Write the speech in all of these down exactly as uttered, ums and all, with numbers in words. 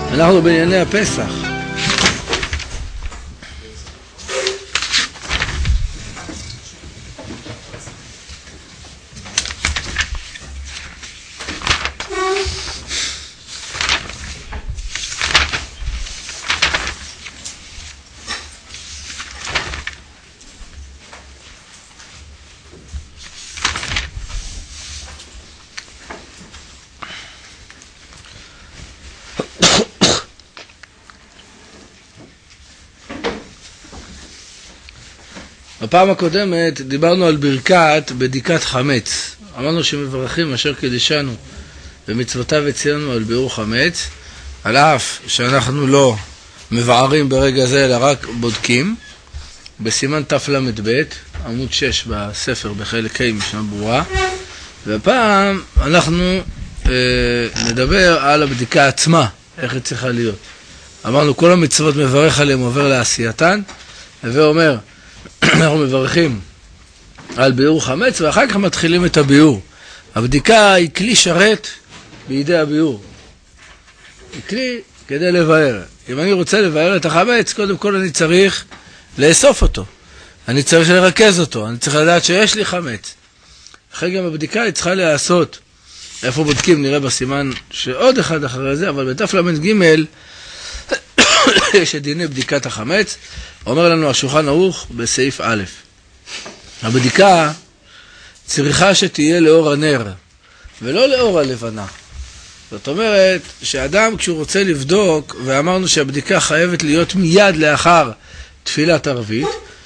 אנחנו בענייני הפסח. בפעם הקודמת דיברנו על ברכת בדיקת חמץ. אמרנו שמברכים אשר קדישנו ומצוותיו הציינו על ביעור חמץ, על אף שאנחנו לא מבערים ברגע זה אלא רק בודקים. בסימן תל"ב עמוד שש בספר בחלק ה' משנה ברורה. והפעם אנחנו אה, נדבר על הבדיקה עצמה, איך היא צריכה להיות. אמרנו כל המצוות מברך עליהם עובר לעשייתן, ואומר אנחנו מברכים על ביעור חמץ ואחר כך מתחילים את הביעור. הבדיקה היא כלי שרת בידי הביעור, היא כלי כדי לבאר. אם אני רוצה לבאר את החמץ, קודם כל אני צריך לאסוף אותו, אני צריך לרכז אותו, אני צריך לדעת שיש לי חמץ. אחרי גם הבדיקה היא צריכה לעשות. איפה בודקים? נראה בסימן שעוד אחד אחרי זה, אבל בתל"ג יש את דיני בדיקת החמץ. אומר לנו השולחן ערוך בסעיף א', הבדיקה צריכה שתהיה לאור הנר ולא לאור הלבנה. זאת אומרת שאדם כשהוא רוצה לבדוק, ואמרנו שהבדיקה חייבת להיות מיד לאחר תפילת ערבית,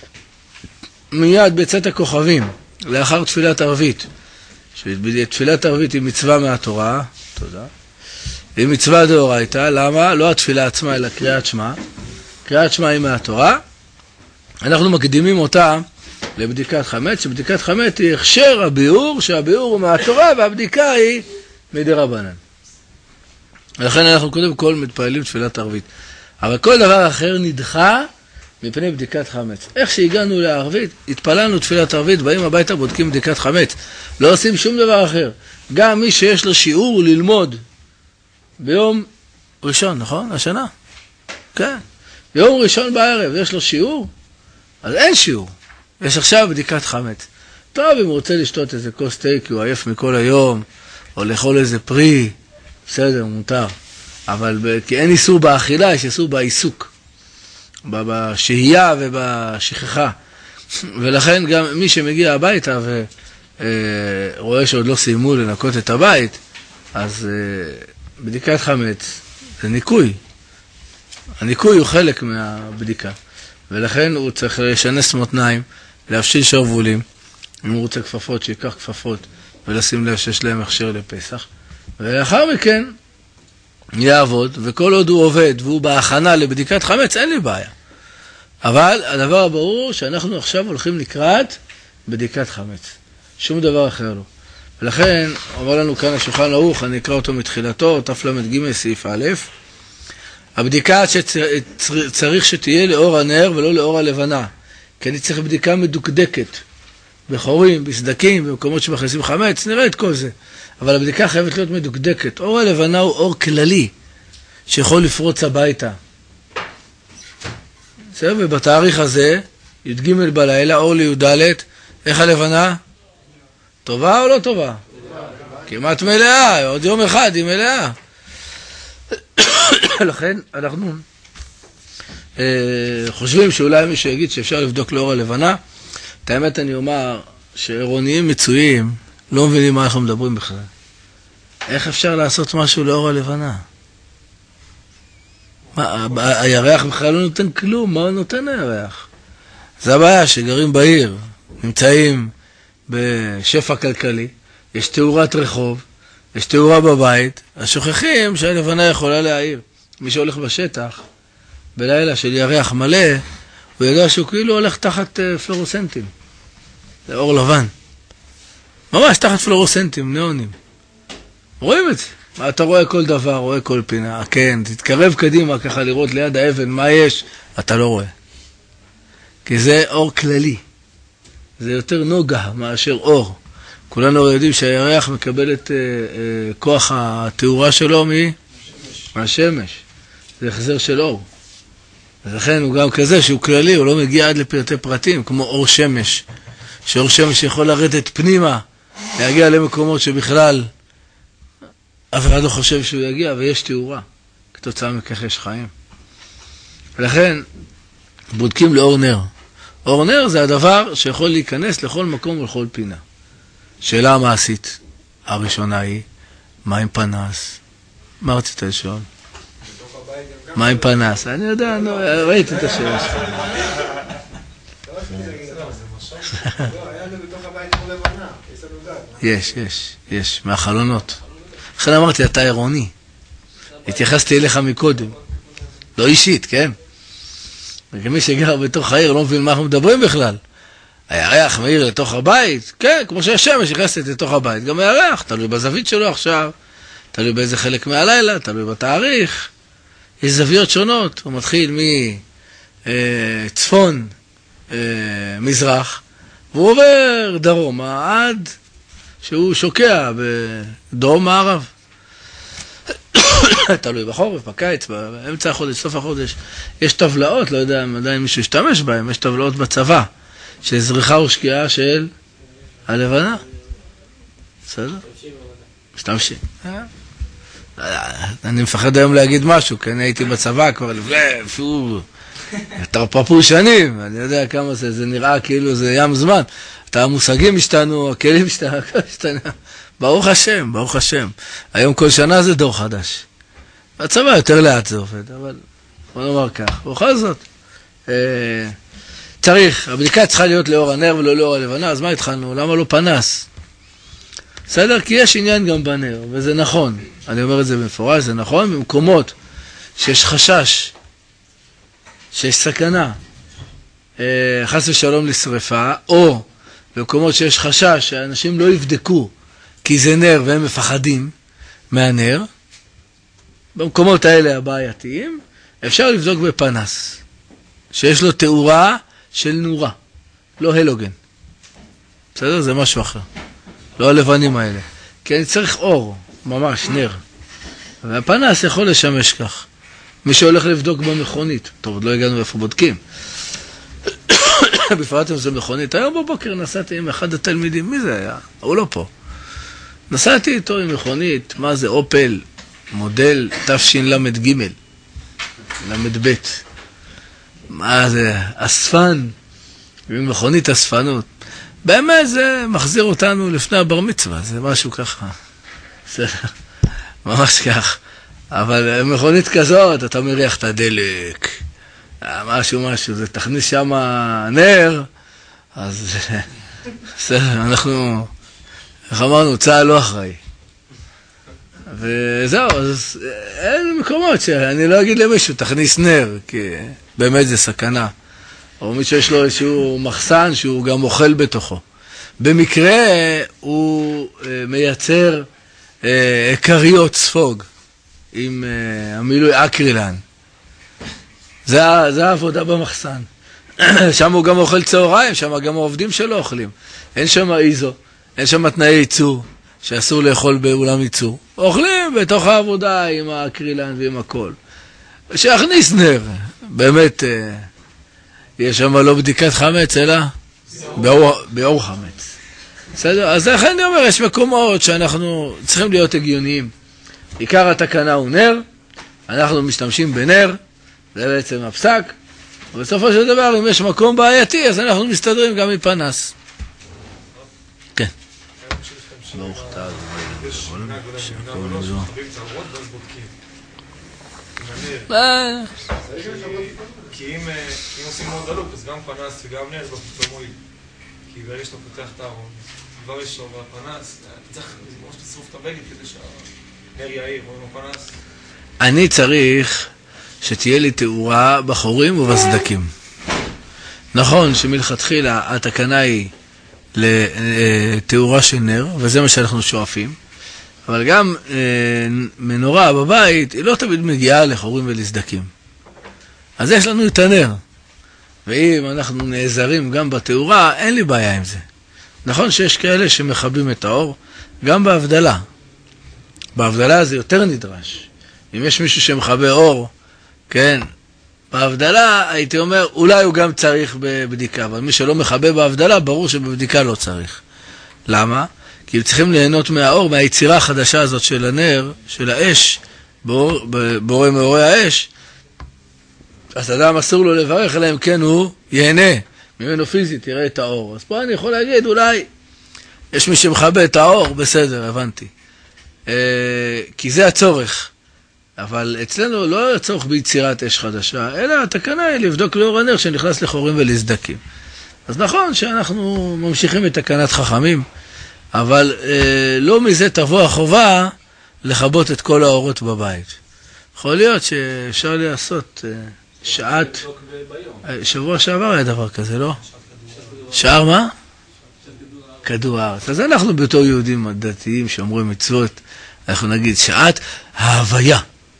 מיד בצאת הכוכבים לאחר תפילת ערבית. תפילת ערבית היא מצווה מהתורה, תודה, היא מצווה דאורייתא. למה? לא התפילה עצמה אלא קריאת שמע. קריאת שמע היא מהתורה, אנחנו מקדימים אותה לבדיקת חמץ, שבדיקת חמץ היא הכשר הביעור, שהביעור הוא מהתורה והבדיקה היא מדרבנן. לכן אנחנו קודם כל מתפעלים תפילת ערבית, אבל כל דבר אחר נדחה מפני בדיקת חמץ. איך שהגענו לערבית, התפללנו תפילת ערבית, באים הביתה בודקים בדיקת חמץ, לא עושים שום דבר אחר. גם מי שיש לו שיעור ללמוד ביום ראשון, נכון? השנה? כן. ביום ראשון בערב יש לו שיעור, אז אין שיעור, יש עכשיו בדיקת חמץ. טוב, אם הוא רוצה לשתות איזה כוס תה כי הוא עייף מכל היום, או לאכול איזה פרי, בסדר, מותר. אבל כי אין איסור באכילה, יש איסור בעיסוק, בשהייה ובשכחה. ולכן גם מי שמגיע הביתה ורואה שעוד לא סיימו לנקות את הבית, אז בדיקת חמץ זה ניקוי. הניקוי הוא חלק מהבדיקה, ולכן הוא צריך לשנס מותניים, להפשיל שרוולים. אם הוא רוצה כפפות, שיקח כפפות, ולשים לב שיש להם הכשר לפסח. ולאחר מכן יעבוד, וכל עוד הוא עובד והוא בהכנה לבדיקת חמץ, אין לי בעיה. אבל הדבר הברור שאנחנו עכשיו הולכים לקראת בדיקת חמץ, שום דבר אחר לא. ולכן אומר לנו כאן השולחן ערוך, אני אקרא אותו מתחילתו, תל"ג סעיף א', הבדיקה שצריך שתהיה לאור הנר ולא לאור הלבנה, כי אני צריך בדיקה מדוקדקת, בחורים, בסדקים, במקומות שמכניסים חמץ, נראה את כל זה. אבל הבדיקה חייבת להיות מדוקדקת. אור הלבנה הוא אור כללי, שיכול לפרוץ הביתה. בסדר? ובתאריך הזה, י"ג בלילה, אור לי"ד, איך הלבנה? טובה או לא טובה? כמעט מלאה, עוד יום אחד היא מלאה. לכן אנחנו אה, חושבים שאולי מישהו יגיד שאפשר לבדוק לאור הלבנה. את האמת אני אומר שעירוניים מצויים לא מבינים מה אנחנו מדברים בכלל. איך אפשר לעשות משהו לאור הלבנה? מה, הירח בכלל לא נותן כלום, מה הוא נותן הירח? זה הבעיה שגרים בעיר, נמצאים בשפע כלכלי, יש תאורת רחוב, יש תאורה בבית, אז שוכחים שהלבנה יכולה להעיר. מי שהולך בשטח, בלילה של ירח מלא, הוא יודע שהוא כאילו הולך תחת פלורוסנטים. זה אור לבן. ממש תחת פלורוסנטים, נאונים. רואים את זה. מה, אתה רואה כל דבר, רואה כל פינה. כן, תתקרב קדימה ככה לראות ליד האבן מה יש, אתה לא רואה. כי זה אור כללי. זה יותר נוגה מאשר אור. כולנו יודעים שהירח מקבל את uh, uh, כוח התאורה שלו מ... מהשמש. זה החזר של אור. ולכן הוא גם כזה שהוא כללי, הוא לא מגיע עד לפרטי פרטים, כמו אור שמש. שאור שמש יכול לרדת פנימה, להגיע למקומות שבכלל אף אחד לא חושב שהוא יגיע, ויש תאורה. כתוצאה מכך יש חיים. ולכן בודקים לאור נר. אור נר זה הדבר שיכול להיכנס לכל מקום ולכל פינה. שאלה המעשית הראשונה היא, מה עם פנס? מה רצית לשאול? מה עם פנס? אני יודע, ראיתי את השאלה שלך. יש, יש, יש, מהחלונות. לכן אמרתי, אתה עירוני. התייחסתי אליך מקודם. לא אישית, כן? וכמי שגר בתוך העיר לא מבין מה אנחנו מדברים בכלל. הירח מאיר לתוך הבית, כן, כמו שהשמש נכנסת לתוך הבית. גם הירח, תלוי בזווית שלו עכשיו, תלוי באיזה חלק מהלילה, תלוי בתאריך. יש זוויות שונות, הוא מתחיל מצפון מזרח, והוא עובר דרומה עד שהוא שוקע בדרום מערב. תלוי בחורף, בקיץ, באמצע החודש, סוף החודש. יש טבלאות, לא יודע אם עדיין מישהו ישתמש בהם, יש טבלאות בצבא, של זריחה ושקיעה של הלבנה. בסדר? משתמשים. אני מפחד היום להגיד משהו, כי אני הייתי בצבא כבר לפני, תרפפו שנים, אני יודע כמה זה, זה נראה כאילו זה ים זמן. אתה המושגים השתנו, הכלים השתנו, הכל השתנו. ברוך השם, ברוך השם. היום כל שנה זה דור חדש. בצבא יותר לאט זה עובד, אבל בוא נאמר כך. בכל זאת, צריך, הבדיקה צריכה להיות לאור הנר ולא לאור הלבנה, אז מה התחלנו? למה לא פנס? בסדר? כי יש עניין גם בנר, וזה נכון. אני אומר את זה במפורש, זה נכון. במקומות שיש חשש, שיש סכנה, חס ושלום לשריפה, או במקומות שיש חשש שאנשים לא יבדקו כי זה נר והם מפחדים מהנר, במקומות האלה הבעייתיים, אפשר לבדוק בפנס, שיש לו תאורה של נורה, לא הלוגן. בסדר? זה משהו אחר. לא הלבנים האלה. כי אני צריך אור, ממש נר. והפנס יכול לשמש כך. מי שהולך לבדוק במכונית, טוב, עוד לא הגענו איפה בודקים. בפרט אם זה מכונית. היום בבוקר נסעתי עם אחד התלמידים, מי זה היה? הוא לא פה. נסעתי איתו עם מכונית, מה זה אופל, מודל תשל"ג, למד ב'. מה זה? אספן, עם מכונית אספנות. באמת זה מחזיר אותנו לפני הבר מצווה, זה משהו ככה. בסדר, ממש כך. אבל מכונית כזאת, אתה מריח את הדלק, משהו משהו, זה תכניס שם נר, אז בסדר, אנחנו, איך אמרנו, צהל לא אחראי. וזהו, אז אין מקומות שאני לא אגיד למישהו, תכניס נר, כי באמת זה סכנה. או מישהו יש לו איזשהו מחסן שהוא גם אוכל בתוכו. במקרה הוא מייצר קריות ספוג עם המילוי אקרילן. זה, זה העבודה במחסן. שם הוא גם אוכל צהריים, שם גם העובדים שלו אוכלים. אין שם איזו, אין שם תנאי ייצור, שאסור לאכול באולם ייצור. אוכלים בתוך העבודה עם האקרילן ועם הכל. שיכניס נר, באמת, יש שם לא בדיקת חמץ, אלא באור, באור חמץ. בסדר? אז לכן אני אומר, יש מקומות שאנחנו צריכים להיות הגיוניים. עיקר התקנה הוא נר, אנחנו משתמשים בנר, זה בעצם הפסק, ובסופו של דבר, אם יש מקום בעייתי, אז אנחנו מסתדרים גם מפנס. כן. ברוך אתה, יש מנהג, לא יודע, מנהג לא שחברים צערות, ואז בודקים. כי אם עושים מאוד דלוק, אז גם פנס וגם נר, זה לא מועיל. כי ברגע שאתה פותח את הארון, כבר יש לו בפנס, אתה צריך ממש לצרוף את הבגד כדי שהנר יאיר, או עם הפנס. אני צריך שתהיה לי תאורה בחורים ובסדקים. נכון שמלכתחילה התקנה היא לתאורה של נר, וזה מה שאנחנו שואפים, אבל גם מנורה בבית היא לא תמיד מגיעה לחורים ולסדקים. אז יש לנו את הנר, ואם אנחנו נעזרים גם בתאורה, אין לי בעיה עם זה. נכון שיש כאלה שמחבים את האור, גם בהבדלה. בהבדלה זה יותר נדרש. אם יש מישהו שמחבה אור כן, בהבדלה הייתי אומר, אולי הוא גם צריך בבדיקה, אבל מי שלא מחבא בהבדלה, ברור שבבדיקה לא צריך. למה? כי הם צריכים ליהנות מהאור, מהיצירה החדשה הזאת של הנר, של האש, באור, בורא מאורי האש, אז אדם אסור לו לברך, אלא אם כן הוא ייהנה ממנו פיזית, יראה את האור. אז פה אני יכול להגיד, אולי יש מי שמחבא את האור, בסדר, הבנתי. אה, כי זה הצורך. אבל אצלנו לא הצורך ביצירת אש חדשה, אלא התקנה היא לבדוק לאור הנר שנכנס לחורים ולסדקים. אז נכון שאנחנו ממשיכים את תקנת חכמים, אבל אה, לא מזה תבוא החובה לכבות את כל האורות בבית. יכול להיות שאפשר לעשות אה, שעת... שבוע שעבר היה דבר כזה, לא? שער מה? כדור הארץ. אז אנחנו בתור יהודים דתיים שאומרים מצוות, אנחנו נגיד שעת ההוויה.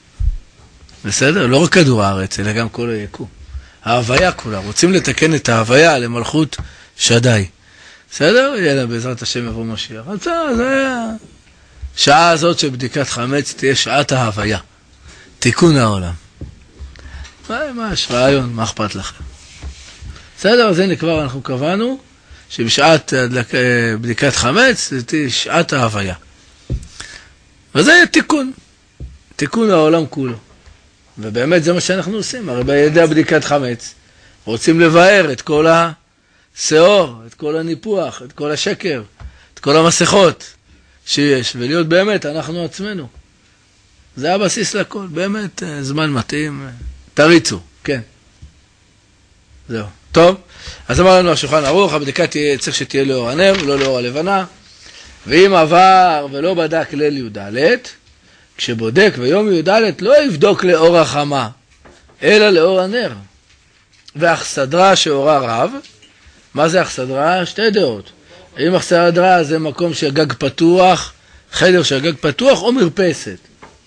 בסדר? לא רק כדור הארץ, אלא גם כל היקום. ההוויה כולה. רוצים לתקן את ההוויה למלכות שדי. בסדר? יאללה, בעזרת השם יבוא משיח. אז זה... שעה הזאת של בדיקת חמץ תהיה שעת ההוויה. תיקון העולם. מה, מה, יש רעיון, מה אכפת לכם? בסדר? אז הנה כבר אנחנו קבענו שבשעת בדיקת חמץ זה תהיה שעת ההוויה. וזה יהיה תיקון. תיקון העולם כולו. ובאמת זה מה שאנחנו עושים. הרי בידי בדיקת חמץ רוצים לבאר את כל השיעור, את כל הניפוח, את כל השקר, את כל המסכות שיש, ולהיות באמת אנחנו עצמנו. זה הבסיס לכל. באמת זמן מתאים. תריצו, כן. זהו. טוב, אז אמר לנו השולחן ערוך, הבדיקה תהיה, צריך שתהיה לאור הנר, לא לאור הלבנה. ואם עבר ולא בדק ליל י"ד, כשבודק ביום י"ד לא יבדוק לאור החמה, אלא לאור הנר. ואכסדרה שאורה רב, מה זה אכסדרה? שתי דעות. אם אכסדרה זה מקום שהגג פתוח, חדר שהגג פתוח או מרפסת.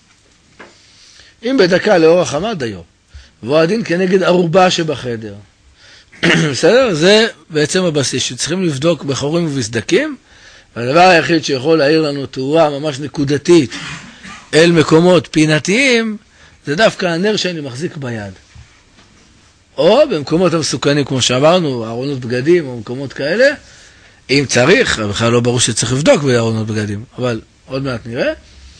אם בדקה לאור החמה דיו, והוא הדין כנגד ערובה שבחדר. בסדר? זה בעצם הבסיס שצריכים לבדוק בחורים ובסדקים, והדבר היחיד שיכול להעיר לנו תאורה ממש נקודתית אל מקומות פינתיים, זה דווקא הנר שאני מחזיק ביד. או במקומות המסוכנים, כמו שאמרנו, ארונות בגדים או מקומות כאלה, אם צריך, בכלל לא ברור שצריך לבדוק בארונות בגדים, אבל עוד מעט נראה,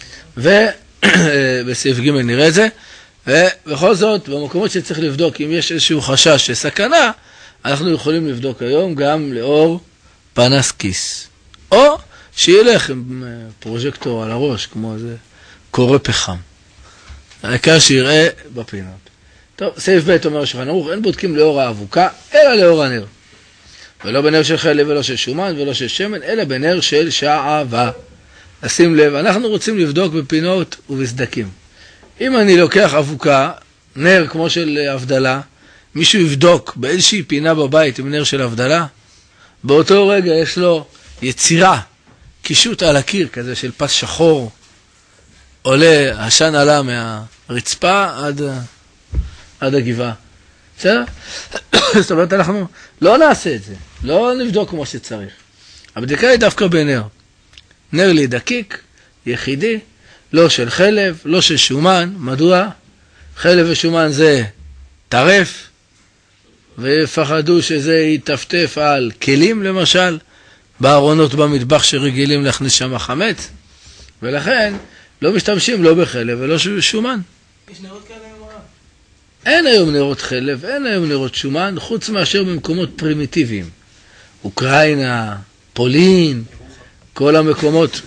ובסעיף ג' נראה את זה, ובכל זאת, במקומות שצריך לבדוק, אם יש איזשהו חשש של סכנה, אנחנו יכולים לבדוק היום גם לאור פנס כיס. או שילך עם פרוז'קטור על הראש, כמו איזה קורא פחם. העיקר שיראה בפינות. טוב, סעיף ב' אומר השולחן ערוך, אין בודקים לאור האבוקה, אלא לאור הנר. ולא בנר של חלב ולא של שומן ולא של שמן, אלא בנר של שעווה. שים לב, אנחנו רוצים לבדוק בפינות ובסדקים. אם אני לוקח אבוקה, נר כמו של הבדלה, מישהו יבדוק באיזושהי פינה בבית עם נר של הבדלה, באותו רגע יש לו יצירה, קישוט על הקיר כזה של פס שחור, עולה, השן עלה מהרצפה עד, עד הגבעה. בסדר? זאת אומרת, אנחנו לא נעשה את זה, לא נבדוק כמו שצריך. הבדיקה היא דווקא בנר. נר לי דקיק, יחידי, לא של חלב, לא של שומן. מדוע? חלב ושומן זה טרף, ופחדו שזה יטפטף על כלים למשל, בארונות במטבח שרגילים להכניס שם חמץ, ולכן לא משתמשים לא בחלב ולא שומן. יש נרות כאלה ממראה? אין היום נרות חלב, אין היום נרות שומן, חוץ מאשר במקומות פרימיטיביים. אוקראינה, פולין, כל המקומות.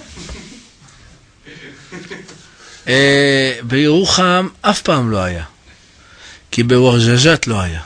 בירוחם אף פעם לא היה, כי בוורז'ז'ת לא היה.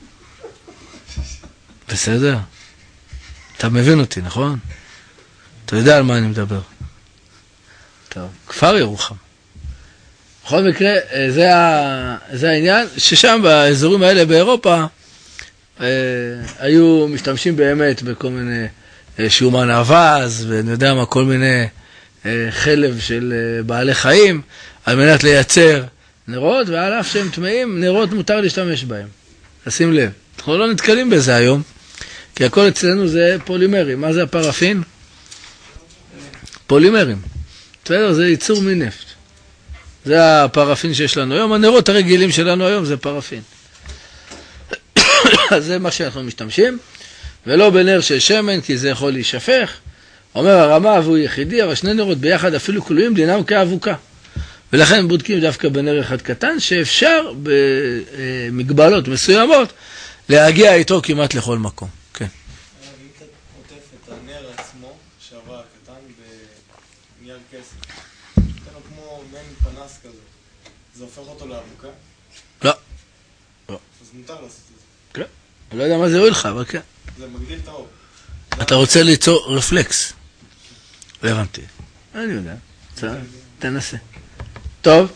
בסדר? אתה מבין אותי, נכון? אתה יודע על מה אני מדבר. טוב, כפר ירוחם. בכל מקרה, זה, ה... זה העניין, ששם באזורים האלה באירופה, אה, היו משתמשים באמת בכל מיני אה, שומן אבז, ואני יודע מה, כל מיני אה, חלב של אה, בעלי חיים, על מנת לייצר נרות, ועל אף שהם טמאים, נרות מותר להשתמש בהם. תשים לב. אנחנו לא נתקלים בזה היום, כי הכל אצלנו זה פולימרים. מה זה הפרפין? פולימרים. בסדר, זה ייצור מנפט. זה הפרפין שיש לנו היום, הנרות הרגילים שלנו היום זה פרפין. אז זה מה שאנחנו משתמשים, ולא בנר של שמן, כי זה יכול להישפך. אומר הרמה, והוא יחידי, אבל שני נרות ביחד אפילו כלואים דינם כאבוקה. ולכן בודקים דווקא בנר אחד קטן, שאפשר במגבלות מסוימות להגיע איתו כמעט לכל מקום. כן. אם אתה עוטף את הנר עצמו, שעבר הקטן, בנייר כסף, נותן לו כמו מעין פנס כזה, זה הופך אותו לאבוקה? לא. אז מותר לעשות את זה. כן. אני לא יודע מה זה יועיל לך, אבל כן. זה מגדיל את האור. אתה רוצה ליצור רפלקס. לא הבנתי. אני יודע. תנסה. טוב.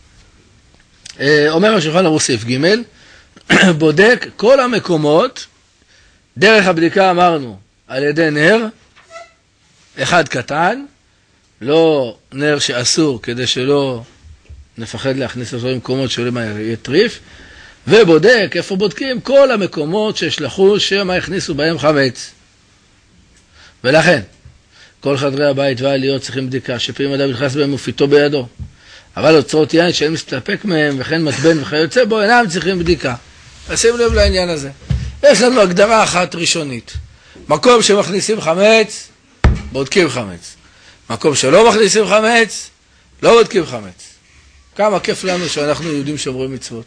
אומר השולחן ערוך סעיף ג' בודק כל המקומות, דרך הבדיקה אמרנו, על ידי נר, אחד קטן, לא נר שאסור כדי שלא נפחד להכניס אותו למקומות שלא יהיה טריף, ובודק, איפה בודקים? כל המקומות שהשלחו שמה הכניסו בהם חמץ. ולכן, כל חדרי הבית והעליות צריכים בדיקה, שפעמים אדם נכנס בהם ופיתו בידו. אבל אוצרות יין שאין מסתפק מהם, וכן מטבן וכיוצא בו, אינם צריכים בדיקה. שים לב לעניין הזה. יש לנו הגדרה אחת ראשונית. מקום שמכניסים חמץ, בודקים חמץ. מקום שלא מכניסים חמץ, לא בודקים חמץ. כמה כיף לנו שאנחנו יהודים שומרים מצוות.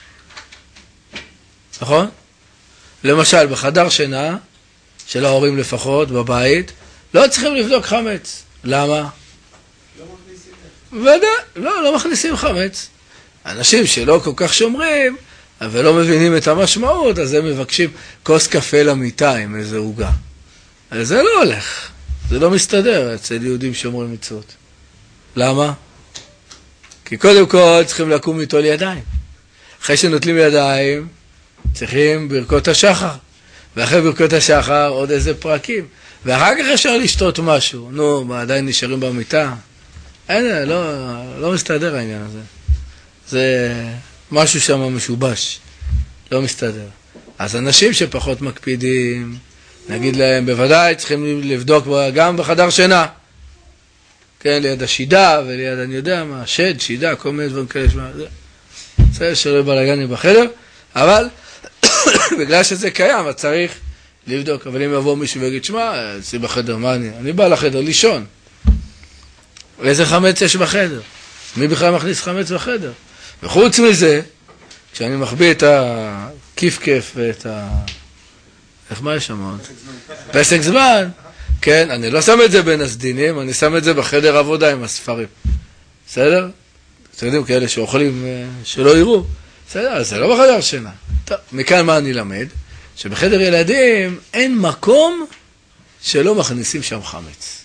נכון? למשל, בחדר שינה, של ההורים לפחות, בבית, לא צריכים לבדוק חמץ. למה? ודאי, לא, לא מכניסים חמץ. אנשים שלא כל כך שומרים, אבל לא מבינים את המשמעות, אז הם מבקשים כוס קפה למיטה עם איזה עוגה. אז זה לא הולך. זה לא מסתדר אצל יהודים שומרים מצוות. למה? כי קודם כל צריכים לקום ליטול ידיים. אחרי שנוטלים ידיים, צריכים ברכות השחר. ואחרי ברכות השחר עוד איזה פרקים. ואחר כך אפשר לשתות משהו. נו, מה, עדיין נשארים במיטה? אין, לא, לא מסתדר העניין הזה. זה משהו שם משובש. לא מסתדר. אז אנשים שפחות מקפידים, נגיד להם, בוודאי צריכים לבדוק גם בחדר שינה. כן, ליד השידה וליד, אני יודע מה, שד, שידה, כל מיני דברים כאלה. זה, זה שלא בלגנים בחדר, אבל בגלל שזה קיים, אז צריך לבדוק. אבל אם יבוא מישהו ויגיד, שמע, אצלי בחדר, מה אני? אני בא לחדר לישון. איזה חמץ יש בחדר? מי בכלל מכניס חמץ בחדר? וחוץ מזה, כשאני מחביא את הכיף כיף ואת ה... איך מה יש שם עוד? פסק זמן. כן, אני לא שם את זה בין הסדינים, אני שם את זה בחדר עבודה עם הספרים. בסדר? אתם יודעים כאלה שאוכלים שלא יראו. בסדר, אז זה לא בחדר שינה. טוב, מכאן מה אני למד? שבחדר ילדים אין מקום שלא מכניסים שם חמץ.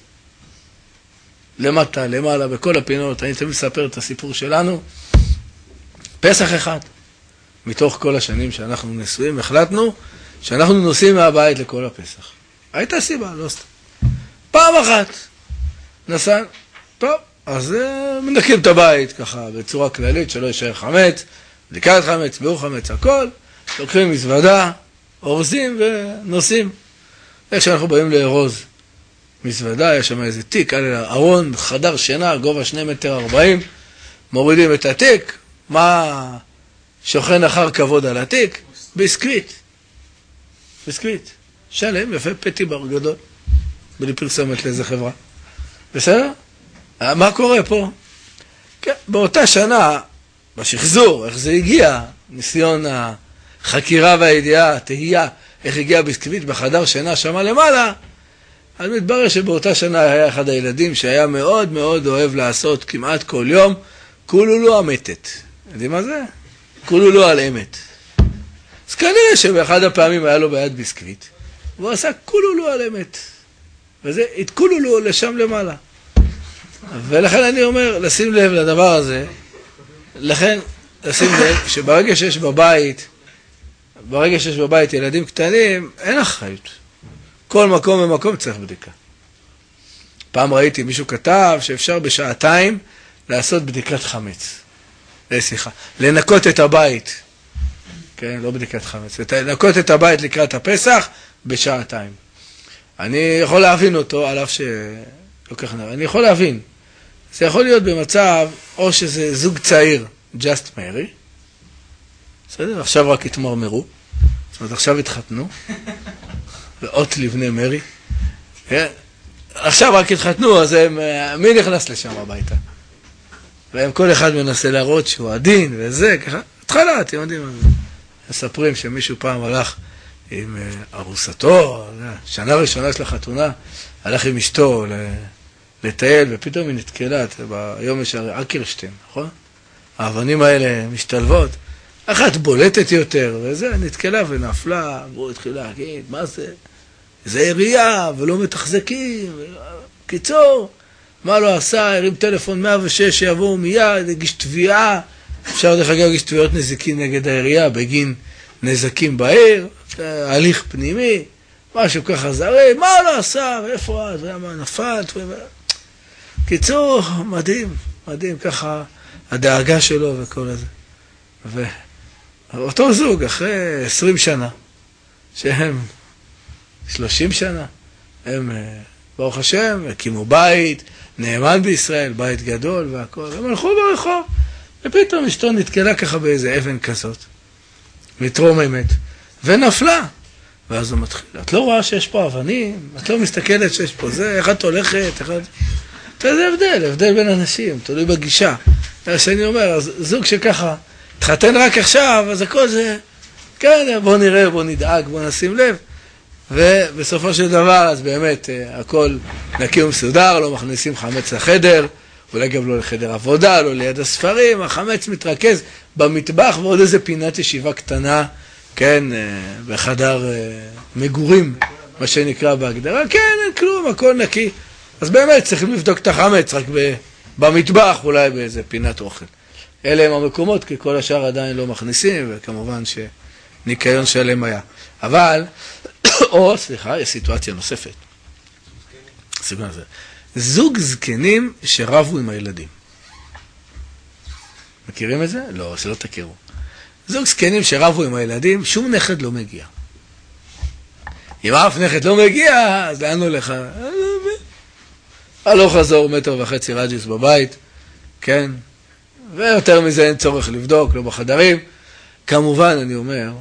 למטה, למעלה, בכל הפינות, אני תמיד מספר את הסיפור שלנו. פסח אחד, מתוך כל השנים שאנחנו נשואים, החלטנו שאנחנו נוסעים מהבית לכל הפסח. הייתה סיבה, לא סתם. פעם אחת נסענו, טוב, אז מנקים את הבית ככה בצורה כללית, שלא יישאר חמץ, בדיקת חמץ, ביאור חמץ, הכל, לוקחים מזוודה, אורזים ונוסעים. איך שאנחנו באים לארוז מזוודה, יש שם איזה תיק, על ארון, חדר שינה, גובה שני מטר ארבעים, מורידים את התיק, מה שוכן אחר כבוד על התיק? ביסקוויט. ביסקוויט. שלם, יפה, פטי בר גדול. בלי פרסומת לאיזה חברה. בסדר? מה קורה פה? כן, באותה שנה, בשחזור, איך זה הגיע, ניסיון החקירה והידיעה, התהייה, איך הגיע ביסקוויט בחדר שינה שמה למעלה, אז מתברר שבאותה שנה היה אחד הילדים שהיה מאוד מאוד אוהב לעשות כמעט כל יום, כולו לא המתת. יודעים מה זה? כולו לא על אמת. אז כנראה שבאחד הפעמים היה לו ביד ביסקוויט, והוא עשה כולו לא על אמת. וזה התכולו לו לשם למעלה. ולכן אני אומר, לשים לב לדבר הזה, לכן לשים לב שברגע שיש בבית, ברגע שיש בבית ילדים קטנים, אין אחריות. כל מקום ומקום צריך בדיקה. פעם ראיתי מישהו כתב שאפשר בשעתיים לעשות בדיקת חמץ. סליחה, לנקות את הבית. כן, לא בדיקת חמץ. לנקות את הבית לקראת הפסח בשעתיים. אני יכול להבין אותו, על אף שלא כך נראה. אני יכול להבין. זה יכול להיות במצב, או שזה זוג צעיר, just marry, בסדר? עכשיו רק התמרמרו, זאת אומרת, עכשיו התחתנו, ואות לבני מרי, עכשיו רק התחתנו, אז הם, מי נכנס לשם הביתה? והם כל אחד מנסה להראות שהוא עדין וזה, ככה, התחלה, אתם יודעים, מספרים שמישהו פעם הלך עם ארוסתו, שנה ראשונה של החתונה, הלך עם אשתו לטייל, ופתאום היא נתקלה, היום יש הרי אקרשטיין, נכון? האבנים האלה משתלבות, אחת בולטת יותר, וזה, נתקלה ונפלה, והוא התחיל להגיד, מה זה? זה עירייה, ולא מתחזקים, קיצור, מה לא עשה, הרים טלפון מאה ושש, שיבואו מיד, הגיש תביעה, אפשר דרך אגב להגיש תביעות נזיקין נגד העירייה, בגין נזקים בעיר, הליך פנימי, משהו ככה זרי, מה לא עשה, ואיפה את, ומה נפלת, ו... קיצור, מדהים, מדהים, ככה הדאגה שלו וכל הזה. ואותו זוג, אחרי עשרים שנה, שהם שלושים שנה, הם, ברוך השם, הקימו בית, נאמן בישראל, בית גדול והכל, הם הלכו ברחוב, ופתאום אשתו נתקלה ככה באיזה אבן כזאת, מתרוממת, ונפלה. ואז הוא מתחיל, את לא רואה שיש פה אבנים, את לא מסתכלת שיש פה זה, איך את הולכת, איך את... זה הבדל, הבדל בין אנשים, תלוי בגישה. שאני אומר, אז זוג שככה, תחתן רק עכשיו, אז הכל זה, כן, בוא נראה, בוא נדאג, בוא נשים לב. ובסופו של דבר, אז באמת, הכל נקי ומסודר, לא מכניסים חמץ לחדר, אולי גם לא לחדר עבודה, לא ליד הספרים, החמץ מתרכז במטבח ועוד איזה פינת ישיבה קטנה, כן, בחדר מגורים, מה שנקרא בהגדרה, כן, אין כלום, הכל נקי. אז באמת צריכים לבדוק את החמץ, רק במטבח, אולי באיזה פינת אוכל. אלה הם המקומות, כי כל השאר עדיין לא מכניסים, וכמובן שניקיון שלם היה. אבל, או, סליחה, יש סיטואציה נוספת. סיגון הזה. זוג זקנים שרבו עם הילדים. מכירים את זה? לא, שלא תכירו. זוג זקנים שרבו עם הילדים, שום נכד לא מגיע. אם אף נכד לא מגיע, אז לאן הולך? הלוך חזור מטר וחצי רג'יס בבית, כן? ויותר מזה אין צורך לבדוק, לא בחדרים. כמובן, אני אומר,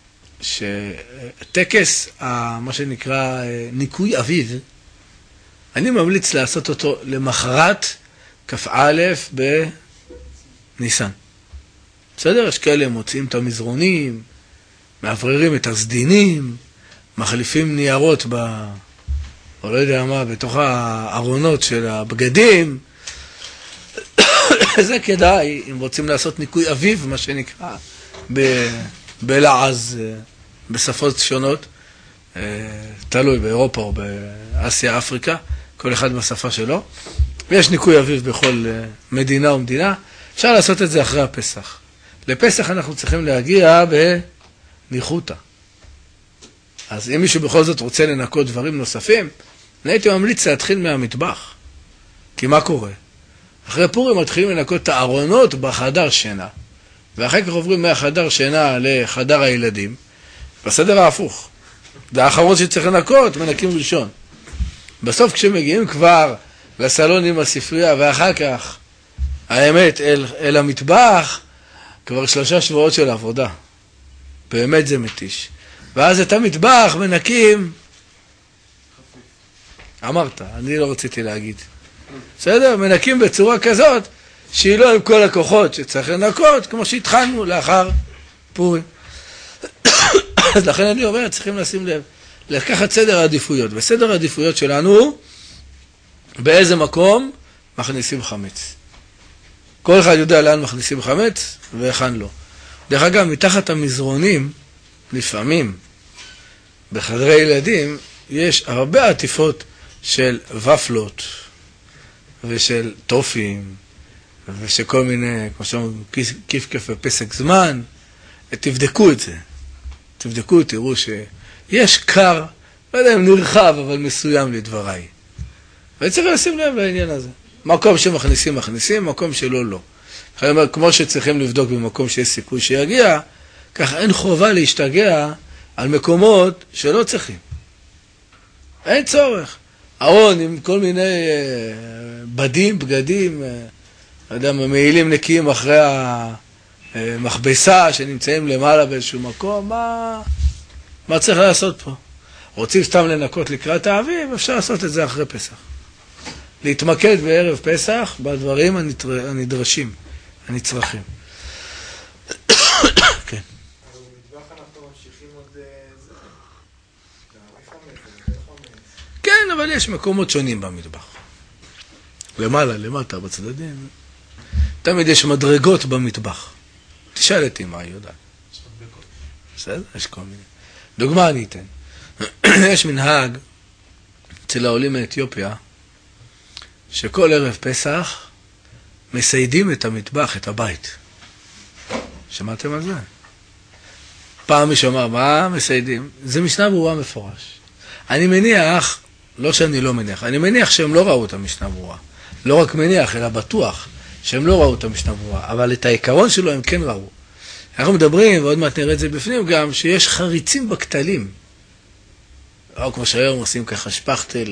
שטקס, מה שנקרא ניקוי אביב, אני ממליץ לעשות אותו למחרת כ"א בניסן. בסדר? יש כאלה מוצאים את המזרונים, מעבררים את הסדינים, מחליפים ניירות ב... או לא יודע מה, בתוך הארונות של הבגדים. זה כדאי, אם רוצים לעשות ניקוי אביב, מה שנקרא, ב... בלעז, בשפות שונות, תלוי באירופה או באסיה, אפריקה, כל אחד בשפה שלו. ויש ניקוי אביב בכל מדינה ומדינה. אפשר לעשות את זה אחרי הפסח. לפסח אנחנו צריכים להגיע בניחותא. אז אם מישהו בכל זאת רוצה לנקות דברים נוספים, אני הייתי ממליץ להתחיל מהמטבח. כי מה קורה? אחרי פורים מתחילים לנקות את הארונות בחדר שינה. ואחר כך עוברים מהחדר שינה לחדר הילדים. בסדר ההפוך. זה האחרון שצריך לנקות, מנקים ראשון. בסוף כשמגיעים כבר לסלון עם הספרייה, ואחר כך, האמת, אל, אל המטבח, כבר שלושה שבועות של עבודה. באמת זה מתיש. ואז את המטבח מנקים, אמרת, אני לא רציתי להגיד. בסדר? מנקים בצורה כזאת, שהיא לא עם כל הכוחות שצריך לנקות, כמו שהתחלנו לאחר פורים. אז לכן אני אומר, צריכים לשים לב, לקחת סדר העדיפויות. וסדר העדיפויות שלנו, באיזה מקום מכניסים חמץ. כל אחד יודע לאן מכניסים חמץ, ואיכן לא. דרך אגב, מתחת המזרונים, לפעמים, בחדרי ילדים, יש הרבה עטיפות של ופלות, ושל טופים, ושל כל מיני, כמו שאומרים, כיף כיף ופסק זמן. תבדקו את זה. תבדקו, תראו שיש קר, לא יודע אם נרחב, אבל מסוים לדבריי. וצריך לשים לב לעניין הזה. מקום שמכניסים, מכניסים, מקום שלא, לא. כמו שצריכים לבדוק במקום שיש סיכוי שיגיע, כך אין חובה להשתגע על מקומות שלא צריכים. אין צורך. ארון עם כל מיני בדים, בגדים, לא יודע, מעילים נקיים אחרי המכבסה שנמצאים למעלה באיזשהו מקום, מה, מה צריך לעשות פה? רוצים סתם לנקות לקראת האביב, אפשר לעשות את זה אחרי פסח. להתמקד בערב פסח בדברים הנדרשים, הנצרכים. כן. כן, אבל יש מקומות שונים במטבח. למעלה, למטה, בצדדים. תמיד יש מדרגות במטבח. תשאל את אמא, היא יודעת. יש מדבקות. בסדר? יש כל מיני. דוגמה אני אתן. יש מנהג אצל העולים מאתיופיה, שכל ערב פסח מסיידים את המטבח, את הבית. שמעתם על זה? פעם מישהו אמר, מה מסיידים? זה משנה ברורה מפורש. אני מניח, לא שאני לא מניח, אני מניח שהם לא ראו את המשנה ברורה. לא רק מניח, אלא בטוח שהם לא ראו את המשנה ברורה. אבל את העיקרון שלו הם כן ראו. אנחנו מדברים, ועוד מעט נראה את זה בפנים גם, שיש חריצים בכתלים. או כמו שהיום עושים ככה שפכטל,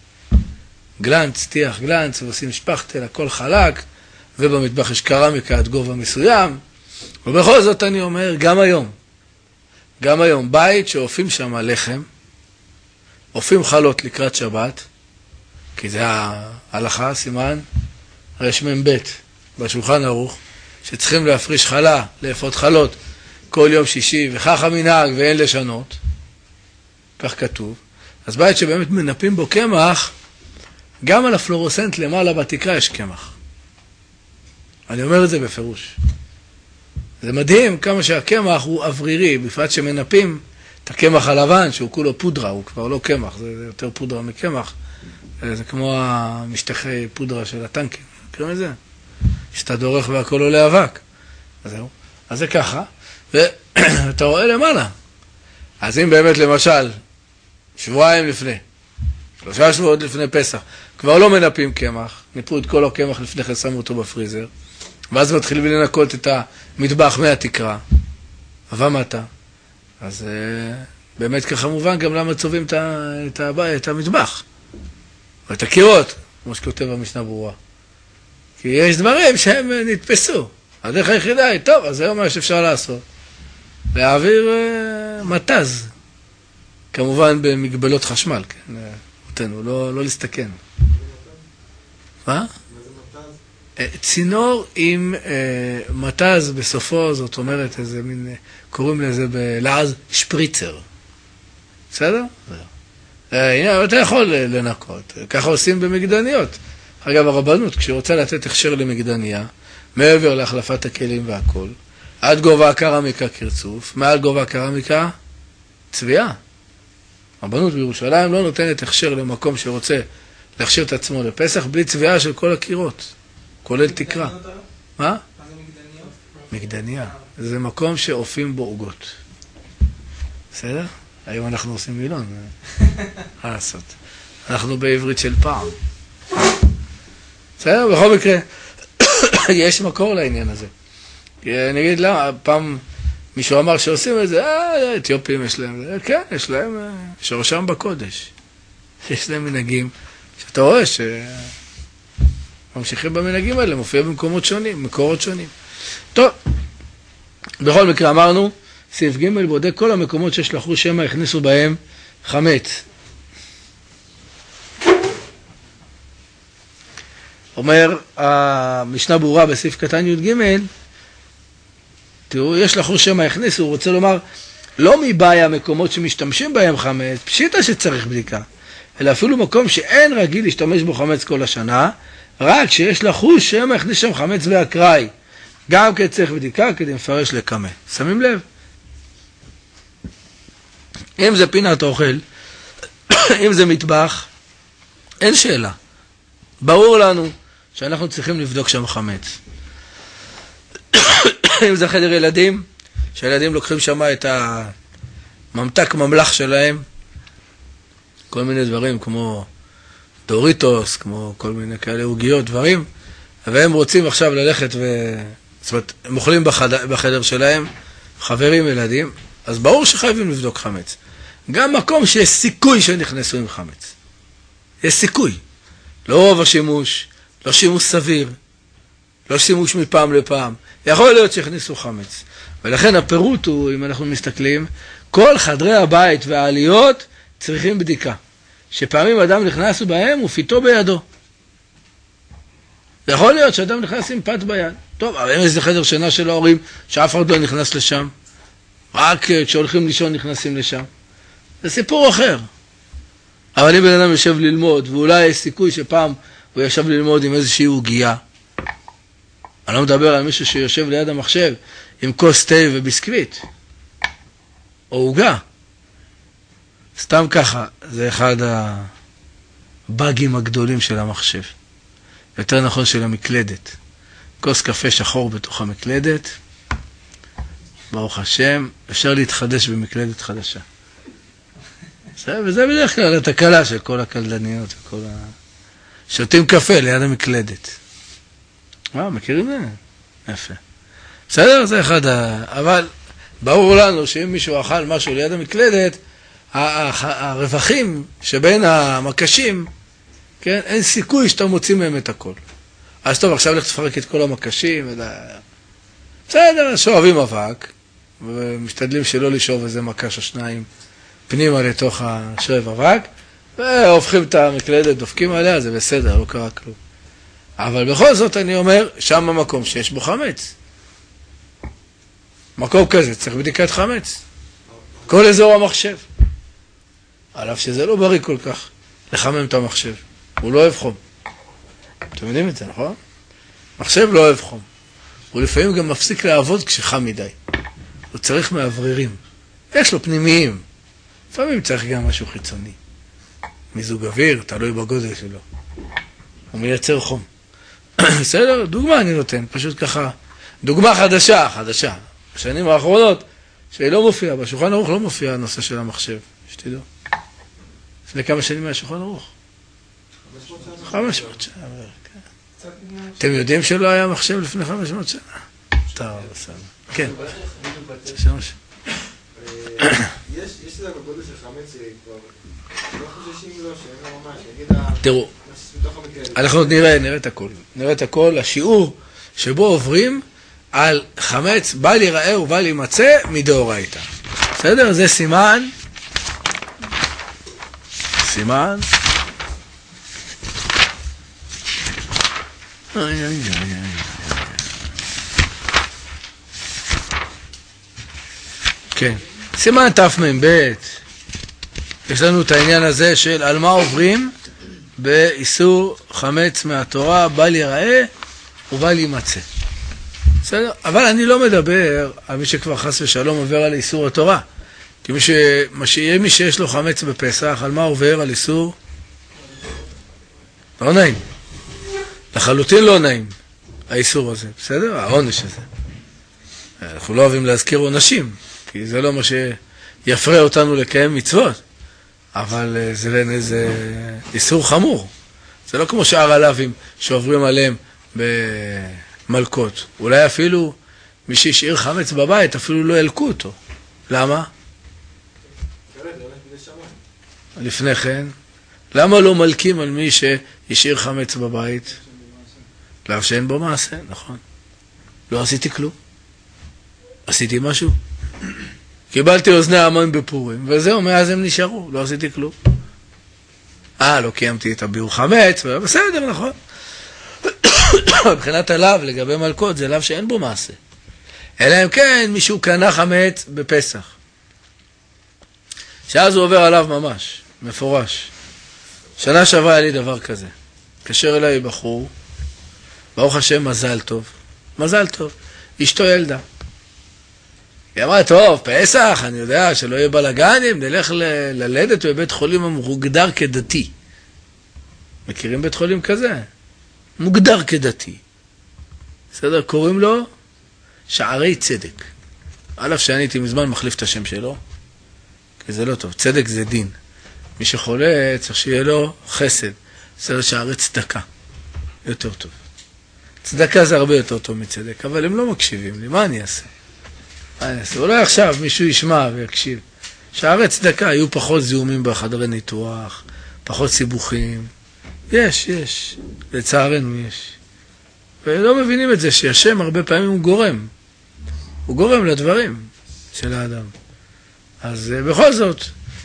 גלנץ, טיח גלנץ, ועושים שפכטל, הכל חלק, ובמטבח יש קרמיקה עד גובה מסוים. ובכל זאת אני אומר, גם היום, גם היום, בית שאופים שם לחם, אופים חלות לקראת שבת, כי זה ההלכה, סימן, רשמם בית, בשולחן ערוך, שצריכים להפריש חלה, לאפות חלות, כל יום שישי, וכך המנהג ואין לשנות, כך כתוב. אז בית שבאמת מנפים בו קמח, גם על הפלורוסנט למעלה בתקרה יש קמח. אני אומר את זה בפירוש. זה מדהים כמה שהקמח הוא אוורירי, בפרט שמנפים את הקמח הלבן, שהוא כולו פודרה, הוא כבר לא קמח, זה יותר פודרה מקמח. זה כמו המשטחי פודרה של הטנקים. קוראים את זה? שאתה דורך והכל עולה אבק. אז זהו. אז זה ככה. ואתה רואה למעלה. אז אם באמת למשל, שבועיים לפני, שלושה שבועות לפני פסח, כבר לא מנפים קמח, ניפו את כל הקמח לפני כן, שמו אותו בפריזר, ואז מתחילים לנקות את המטבח מהתקרה, ומטה. אז באמת כמובן גם למה צובעים את, את, את המטבח, או את הקירות, כמו שכותב המשנה ברורה. כי יש דברים שהם נתפסו. הדרך היחידה היא, טוב, אז זה מה שאפשר לעשות. להעביר uh, מטז. כמובן במגבלות חשמל, כן? אותנו, לא, לא להסתכן. מה? צינור עם uh, מטז בסופו, זאת אומרת, איזה מין, קוראים לזה בלעז שפריצר. בסדר? Uh, הנה, אתה יכול לנקות. ככה עושים במגדניות. אגב, הרבנות, כשהיא רוצה לתת הכשר למגדניה, מעבר להחלפת הכלים והכל, עד גובה הקרמיקה קרצוף, מעל גובה הקרמיקה צביעה. הרבנות בירושלים לא נותנת הכשר למקום שרוצה להכשיר את עצמו לפסח בלי צביעה של כל הקירות, כולל תקרה. מה? מה זה מגדניות? מגדניה. זה מקום שאופים בו עוגות. בסדר? היום אנחנו עושים מילון. מה לעשות? אנחנו בעברית של פעם. בסדר? בכל מקרה, יש מקור לעניין הזה. אני אגיד למה, פעם מישהו אמר שעושים את זה, אה, אתיופים יש להם, כן, יש להם, שורשם בקודש. יש להם מנהגים, שאתה רואה שממשיכים במנהגים האלה, מופיע במקומות שונים, מקורות שונים. טוב, בכל מקרה אמרנו, סעיף ג' בודק כל המקומות שיש לחוש שמא הכניסו בהם חמץ. אומר המשנה ברורה בסעיף קטן י' ג', תראו, יש לחוש שמא הכניסו, הוא רוצה לומר, לא מבעיה המקומות שמשתמשים בהם חמץ, פשיטה שצריך בדיקה, אלא אפילו מקום שאין רגיל להשתמש בו חמץ כל השנה, רק שיש לחוש שמא הכניס שם חמץ ואקראי, גם כדי צריך בדיקה, כדי מפרש לקמה. שמים לב? אם זה פינת אוכל, אם זה מטבח, אין שאלה. ברור לנו שאנחנו צריכים לבדוק שם חמץ. אם זה חדר ילדים, שהילדים לוקחים שם את הממתק ממלח שלהם, כל מיני דברים כמו דוריטוס, כמו כל מיני כאלה עוגיות, דברים, והם רוצים עכשיו ללכת ו... זאת אומרת, הם אוכלים בחדר, בחדר שלהם, חברים ילדים, אז ברור שחייבים לבדוק חמץ. גם מקום שיש סיכוי שנכנסו עם חמץ. יש סיכוי. לא רוב השימוש, לא שימוש סביר, לא שימוש מפעם לפעם. יכול להיות שהכניסו חמץ. ולכן הפירוט הוא, אם אנחנו מסתכלים, כל חדרי הבית והעליות צריכים בדיקה. שפעמים אדם נכנס בהם ופיתו בידו. יכול להיות שאדם נכנס עם פת ביד. טוב, אבל אם איזה חדר שינה של ההורים, שאף אחד לא נכנס לשם. רק כשהולכים לישון נכנסים לשם. זה סיפור אחר. אבל אם בן אדם יושב ללמוד, ואולי יש סיכוי שפעם הוא ישב ללמוד עם איזושהי עוגיה. אני לא מדבר על מישהו שיושב ליד המחשב עם כוס תה וביסקוויט. או עוגה. סתם ככה, זה אחד הבאגים הגדולים של המחשב. יותר נכון של המקלדת. כוס קפה שחור בתוך המקלדת. ברוך השם, אפשר להתחדש במקלדת חדשה. וזה בדרך כלל התקלה של כל הקלדניות וכל ה... שותים קפה ליד המקלדת. וואו, מכירים זה? יפה. בסדר? זה אחד ה... אבל ברור לנו שאם מישהו אכל משהו ליד המקלדת, הרווחים שבין המקשים, כן? אין סיכוי שאתה מוציא מהם את הכל. אז טוב, עכשיו לך תפרק את כל המקשים. ודה... בסדר, שואבים אבק, ומשתדלים שלא לשאוב איזה מקש או שניים פנימה לתוך השואב אבק, והופכים את המקלדת, דופקים עליה, זה בסדר, לא קרה כלום. אבל בכל זאת אני אומר, שם המקום שיש בו חמץ. מקום כזה, צריך בדיקת חמץ. כל אזור המחשב. על אף שזה לא בריא כל כך, לחמם את המחשב. הוא לא אוהב חום. אתם יודעים את זה, נכון? מחשב לא אוהב חום. הוא לפעמים גם מפסיק לעבוד כשחם מדי. הוא צריך מאווררים. יש לו פנימיים. לפעמים צריך גם משהו חיצוני. מיזוג אוויר, תלוי בגודל שלו. הוא מייצר חום. בסדר? דוגמה אני נותן, פשוט ככה. דוגמה חדשה, חדשה. בשנים האחרונות, שהיא לא מופיעה, בשולחן ערוך לא מופיע הנושא של המחשב. שתדעו. לפני כמה שנים מהשולחן ערוך? חמש מאות שנה. אתם יודעים שלא היה מחשב לפני חמש מאות שנה? טוב, בסדר. כן. שלוש. יש איזה בגודל של חמץ כבר, לא חוששים לו שאין לו ממש, נגיד תראו, אנחנו נראה, נראה את הכל. נראה את הכל, השיעור שבו עוברים על חמץ בל ייראה ובל יימצא מדאורייתא. בסדר? זה סימן. סימן. איי, איי, איי, איי. כן. סימן תמ"ב. יש לנו את העניין הזה של על מה עוברים באיסור חמץ מהתורה, בל ייראה ובל יימצא. בסדר? אבל אני לא מדבר על מי שכבר חס ושלום עובר על איסור התורה. כי מי, ש... מי, מי שיש לו חמץ בפסח, על מה עובר על איסור? לא נעים. לחלוטין לא נעים, האיסור הזה. בסדר? העונש הזה. אנחנו לא אוהבים להזכיר עונשים, כי זה לא מה שיפרה אותנו לקיים מצוות. אבל זה, זה איסור חמור. זה לא כמו שאר הלאווים שעוברים עליהם במלכות. אולי אפילו מי שהשאיר חמץ בבית, אפילו לא ילקו אותו. למה? לפני כן. למה לא מלקים על מי שהשאיר חמץ בבית? לאו שאין בו מעשה, נכון. לא עשיתי כלום. עשיתי משהו. קיבלתי אוזני המן בפורים, וזהו, מאז הם נשארו, לא עשיתי כלום. אה, לא קיימתי את הביאור חמץ, בסדר, נכון. מבחינת הלאו, לגבי מלכות, זה לאו שאין בו מעשה. אלא אם כן, מישהו קנה חמץ בפסח. שאז הוא עובר עליו ממש, מפורש. שנה שעברה היה לי דבר כזה. קשר אליי בחור, ברוך השם, מזל טוב. מזל טוב. אשתו ילדה. היא אמרה, טוב, פסח, אני יודע שלא יהיה בלגנים, נלך ל- ללדת בבית חולים המוגדר כדתי. מכירים בית חולים כזה? מוגדר כדתי. בסדר? קוראים לו שערי צדק. א' שאני הייתי מזמן מחליף את השם שלו, כי זה לא טוב. צדק זה דין. מי שחולה צריך שיהיה לו חסד. בסדר, שערי צדקה. יותר טוב. צדקה זה הרבה יותר טוב מצדק, אבל הם לא מקשיבים לי. מה אני אעשה? אולי עכשיו מישהו ישמע ויקשיב. שערי צדקה היו פחות זיהומים בחדרי ניתוח, פחות סיבוכים, יש, יש. לצערנו יש. ולא מבינים את זה שהשם הרבה פעמים הוא גורם. הוא גורם לדברים של האדם. אז בכל זאת,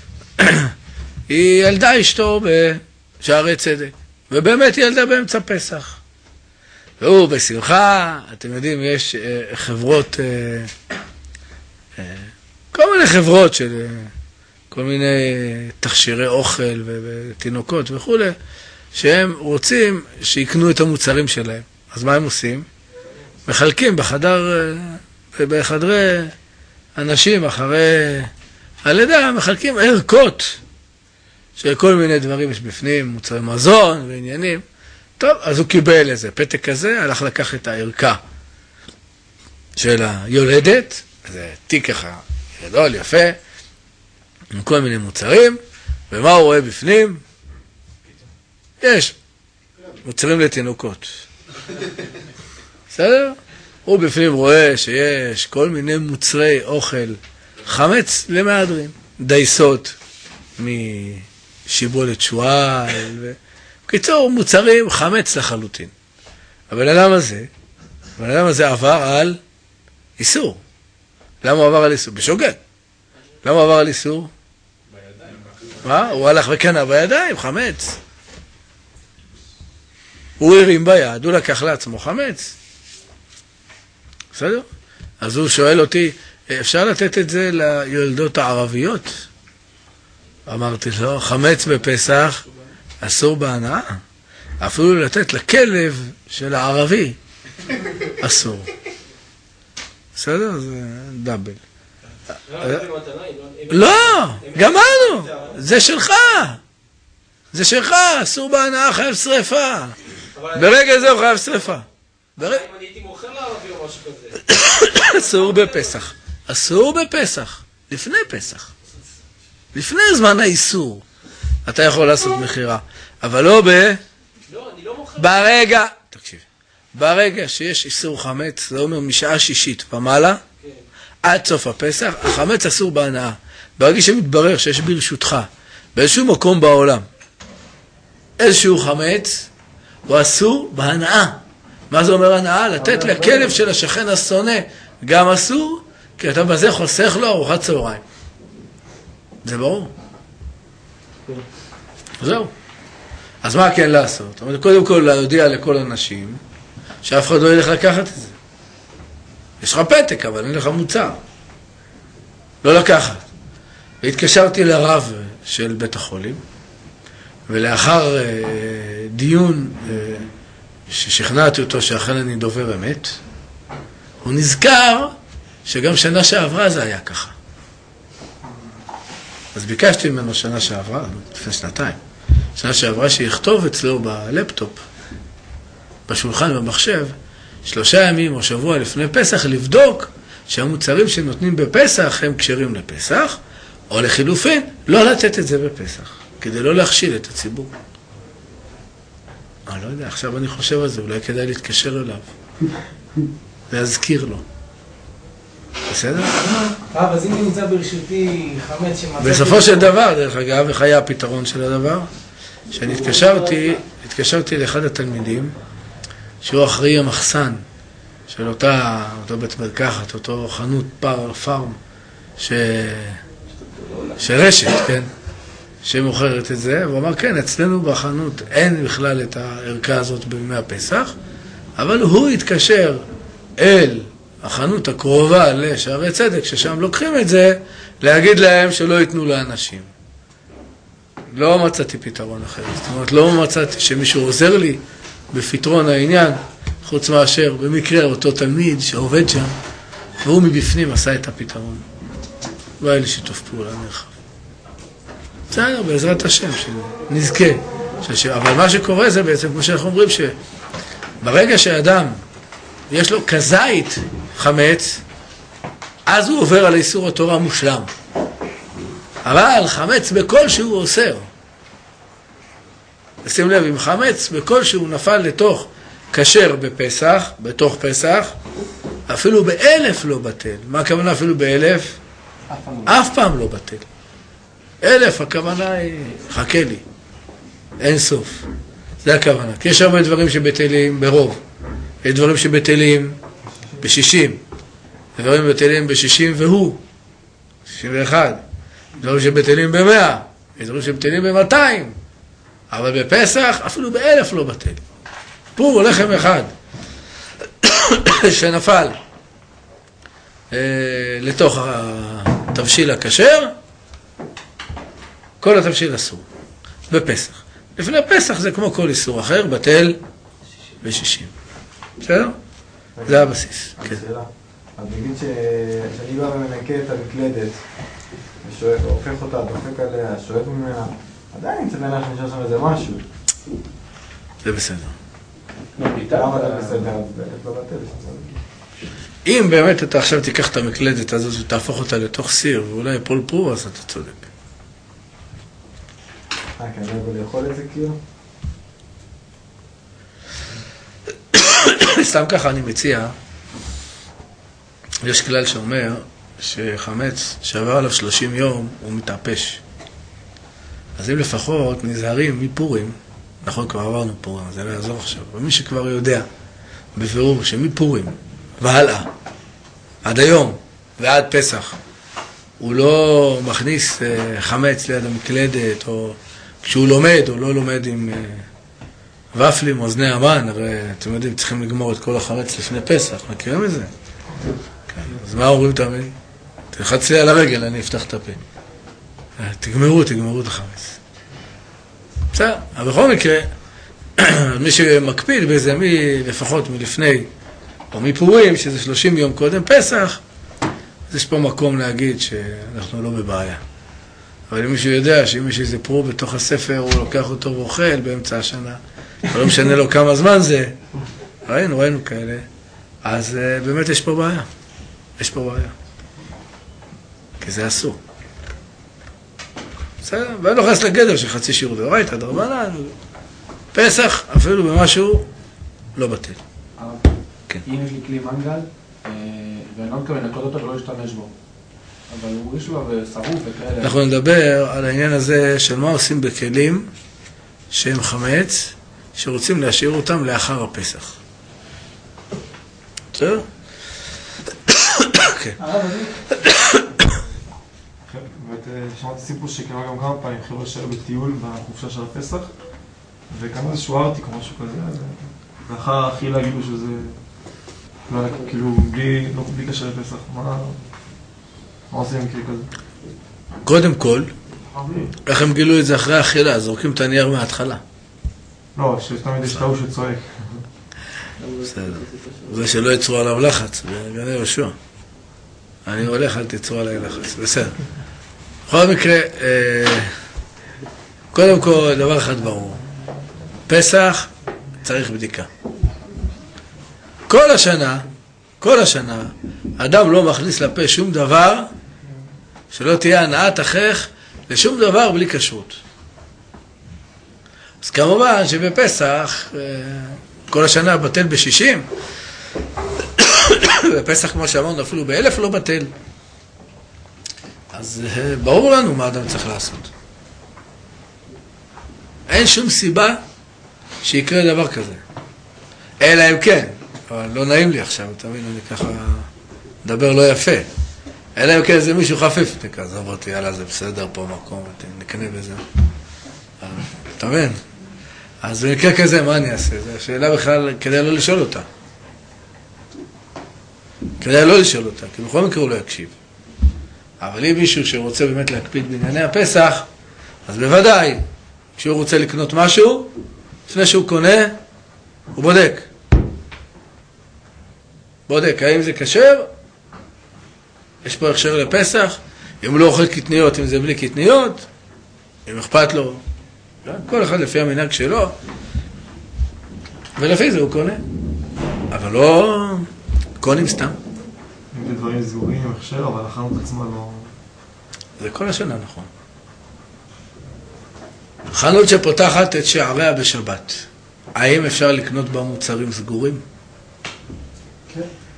היא ילדה אשתו בשערי צדק. ובאמת היא ילדה באמצע פסח. והוא בשמחה, אתם יודעים, יש אה, חברות, אה, אה, כל מיני חברות של אה, כל מיני תכשירי אוכל ותינוקות וכו', שהם רוצים שיקנו את המוצרים שלהם. אז מה הם עושים? מחלקים בחדר, אה, בחדרי אנשים אחרי הלידה, מחלקים ערכות של כל מיני דברים יש בפנים, מוצרי מזון ועניינים. טוב, אז הוא קיבל איזה פתק כזה, הלך לקח את הערכה של היולדת, זה תיק ככה גדול, יפה, עם כל מיני מוצרים, ומה הוא רואה בפנים? יש מוצרים לתינוקות. בסדר? הוא בפנים רואה שיש כל מיני מוצרי אוכל, חמץ למהדרין, דייסות משיבולת שועל ו... בקיצור, מוצרים חמץ לחלוטין. אבל למה זה? אבל למה זה עבר על איסור? למה הוא עבר על איסור? בשוגג. למה הוא עבר על איסור? בידיים. מה? הוא הלך וקנה בידיים, חמץ. הוא הרים ביד, הוא לקח לעצמו חמץ. בסדר? אז הוא שואל אותי, אפשר לתת את זה ליולדות הערביות? אמרתי לו, חמץ בפסח, אסור בהנאה. אפילו לתת לכלב של הערבי, אסור. בסדר? זה דאבל. לא, גמרנו. זה שלך. זה שלך, אסור בהנאה, חייב שריפה. ברגע זה הוא חייב שריפה. אם אני הייתי מוכר לערבי או משהו כזה. אסור בפסח. אסור בפסח. לפני פסח. לפני זמן האיסור. אתה יכול לעשות מחירה. אבל לא ב... לא, אני לא מוכר. ברגע... תקשיב. ברגע שיש איסור חמץ, זה אומר משעה שישית ומעלה, עד סוף הפסח, החמץ אסור בהנאה. ברגע שמתברר שיש ברשותך, באיזשהו מקום בעולם, איזשהו חמץ, הוא אסור בהנאה. מה זה אומר הנאה? לתת לכלב של השכן השונא גם אסור, כי אתה בזה חוסך לו ארוחת צהריים. זה ברור. זהו. אז מה כן לעשות? זאת אומרת, קודם כל להודיע לכל אנשים שאף אחד לא ילך לקחת את זה. יש לך פתק, אבל אין לך מוצר. לא לקחת. והתקשרתי לרב של בית החולים, ולאחר אה, דיון אה, ששכנעתי אותו שאכן אני דובר אמת, הוא נזכר שגם שנה שעברה זה היה ככה. אז ביקשתי ממנו שנה שעברה, לפני שנתיים, שנה שעברה שיכתוב אצלו בלפטופ, בשולחן במחשב, שלושה ימים או שבוע לפני פסח, לבדוק שהמוצרים שנותנים בפסח הם כשרים לפסח, או לחילופין, לא לתת את זה בפסח, כדי לא להכשיל את הציבור. אני לא יודע, עכשיו אני חושב על זה, אולי כדאי להתקשר אליו, להזכיר לו. בסדר? רב, אז אם נמצא ברשותי חמץ שמצאתי... בסופו של דבר, דרך אגב, איך היה הפתרון של הדבר? שאני התקשרתי, התקשרתי לאחד התלמידים, שהוא אחראי המחסן של אותה, אותו בית מרקחת, אותו חנות פאר, פארם, ש... שרשת, כן? שמוכרת את זה, והוא אמר, כן, אצלנו בחנות אין בכלל את הערכה הזאת בימי הפסח, אבל הוא התקשר אל החנות הקרובה לשערי צדק, ששם לוקחים את זה, להגיד להם שלא ייתנו לאנשים. לא מצאתי פתרון אחר. זאת אומרת, לא מצאתי שמישהו עוזר לי בפתרון העניין, חוץ מאשר במקרה אותו תלמיד שעובד שם, והוא מבפנים עשה את הפתרון. והיה לי שיתוף פעולה נרחב. בסדר, בעזרת השם, שנזכה. שש... אבל מה שקורה זה בעצם, כמו שאנחנו אומרים, שברגע שאדם יש לו כזית חמץ, אז הוא עובר על איסור התורה מושלם. אבל חמץ בכל שהוא אוסר. שים לב, אם חמץ בכל שהוא נפל לתוך כשר בפסח, בתוך פסח, אפילו באלף לא בטל. מה הכוונה אפילו באלף? אף פעם, אף פעם לא בטל. אלף, הכוונה היא, חכה לי, אין סוף. זה הכוונה. כי יש הרבה דברים שבטלים ברוב. יש דברים שבטלים בשישים. דברים שבטלים בשישים והוא. שישים ואחד. דברים שבטלים במאה. יש דברים שבטלים במאתיים. אבל בפסח אפילו באלף לא בטל. פור או לחם אחד שנפל אה, לתוך התבשיל הכשר, כל התבשיל אסור. בפסח. לפני פסח זה כמו כל איסור אחר, בטל בשישים. בסדר? זה הבסיס. כן. אז נגיד שאני בא ומנקה את המקלדת, והופך אותה, דופק עליה, שואב ממנה, עדיין צריך להניח נשאר שם איזה משהו. זה בסדר. למה אתה בסדר? אז לא בטל. אם באמת אתה עכשיו תיקח את המקלדת הזאת ותהפוך אותה לתוך סיר, ואולי פול פור, אז אתה צודק. אה, כן, אני יכול לאכול את זה כאילו? סתם ככה אני מציע, יש כלל שאומר שחמץ שעבר עליו שלושים יום הוא מתעפש. אז אם לפחות נזהרים מפורים, נכון, כבר עברנו פורים, זה לא יעזור עכשיו, ומי שכבר יודע בבירור שמפורים והלאה, עד היום ועד פסח, הוא לא מכניס חמץ ליד המקלדת, או כשהוא לומד או לא לומד עם ופלים או אוזני המן, הרי אתם יודעים, צריכים לגמור את כל החמץ לפני פסח, מכירים את זה? כן. אז מה אומרים תמיד? תלחץ לי על הרגל, אני אפתח את הפה. תגמרו, תגמרו את החמץ. בסדר, אבל בכל מקרה, מי שמקפיד בזה, מי לפחות מלפני, או מפורים, שזה שלושים יום קודם פסח, אז יש פה מקום להגיד שאנחנו לא בבעיה. אבל אם מישהו יודע שאם יש איזה פרו בתוך הספר, הוא לוקח אותו ואוכל באמצע השנה, ולא משנה לו כמה זמן זה, ראינו, ראינו כאלה, אז uh, באמת יש פה בעיה. יש פה בעיה. כי זה אסור. בסדר? ואני לוחס לגדר של חצי שיעור דאורייתא, דרבנן, פסח, אפילו במשהו, לא בטל. כן. אם יש לי כלי מנגל, ואני לא מתכוון לנקות אותו ולא להשתמש בו, אבל הוא יש לו ושרוף וכאלה. אנחנו נדבר על העניין הזה של מה עושים בכלים שהם חמץ, שרוצים להשאיר אותם לאחר הפסח. בסדר? כן. שמעתי סיפור שקרה גם כמה פעמים, חבר'ה שהיו בטיול בחופשה של הפסח, וקם איזשהו ארטיק או משהו כזה, ואחר האכילה גילו שזה, כאילו, בלי קשר לפסח. מה עושים עם כלי כזה? קודם כל, איך הם גילו את זה אחרי האכילה? זורקים את הנייר מההתחלה. לא, שתמיד יש טעו שצועק. בסדר. זה שלא יצרו עליו לחץ, בגני יהושע. אני הולך, אל תצרו עליי לחץ. בסדר. בכל מקרה, קודם כל, דבר אחד ברור. פסח צריך בדיקה. כל השנה, כל השנה, אדם לא מכניס לפה שום דבר שלא תהיה הנעת אחיך לשום דבר בלי כשרות. אז כמובן שבפסח, כל השנה בטל בשישים, בפסח כמו שאמרנו אפילו באלף לא בטל. אז ברור לנו מה אדם צריך לעשות. אין שום סיבה שיקרה דבר כזה. אלא אם כן, אבל לא נעים לי עכשיו, תמיד אני ככה מדבר לא יפה. אלא אם כן זה מישהו חפיף, כזה, עברתי, יאללה זה בסדר פה מקום, נקנה בזה. אתה מבין? אז במקרה כזה, מה אני אעשה? זו שאלה בכלל, כדאי לא לשאול אותה. כדאי לא לשאול אותה, כי בכל מקרה הוא לא יקשיב. אבל אם מישהו שרוצה באמת להקפיד בענייני הפסח, אז בוודאי, כשהוא רוצה לקנות משהו, לפני שהוא קונה, הוא בודק. בודק, האם זה כשר? יש פה הכשר לפסח? אם הוא לא אוכל קטניות, אם זה בלי קטניות, אם אכפת לו, כל אחד לפי המנהג שלו, ולפי זה הוא קונה. אבל לא קונים סתם. אם זה דברים סגורים עם הכשר, אבל החנות עצמה לא... זה כל השנה נכון. חנות שפותחת את שעריה בשבת, האם אפשר לקנות בה מוצרים סגורים? כן.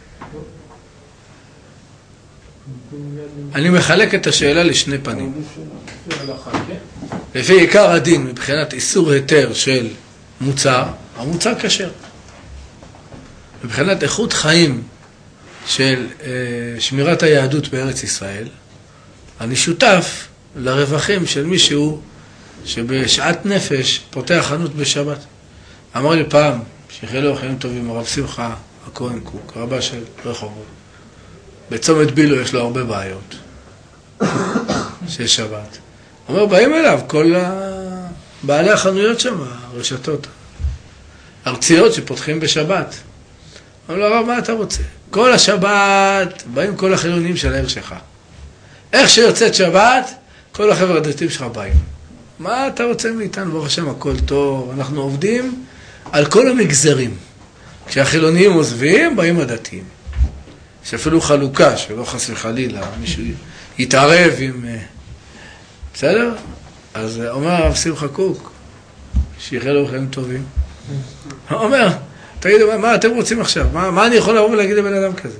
אני מחלק את השאלה לשני פנים. לפי עיקר הדין, מבחינת איסור היתר של מוצר, המוצר כשר. מבחינת איכות חיים של אה, שמירת היהדות בארץ ישראל, אני שותף לרווחים של מישהו שבשעת נפש פותח חנות בשבת. אמר לי פעם, שיחיה לו חיים טובים, הרב שמחה הכהן קוק, רבה של רחובות. בצומת בילו יש לו הרבה בעיות של שבת. הוא אומר, באים אליו כל בעלי החנויות שם, הרשתות ארציות שפותחים בשבת. אומר לו, הרב, מה אתה רוצה? כל השבת באים כל החילונים של העיר שלך. איך שיוצאת שבת, כל החבר'ה הדתיים שלך באים. מה אתה רוצה מאיתנו? ברוך השם, הכל טוב. אנחנו עובדים על כל המגזרים. כשהחילונים עוזבים, באים הדתיים. יש אפילו חלוקה, שלא חס וחלילה, מישהו יתערב עם... בסדר? אז אומר הרב שמחה קוק, שיחיה לו חיים טובים. הוא אומר, תגידו, מה, מה אתם רוצים עכשיו? מה, מה אני יכול לבוא ולהגיד לבן אדם כזה?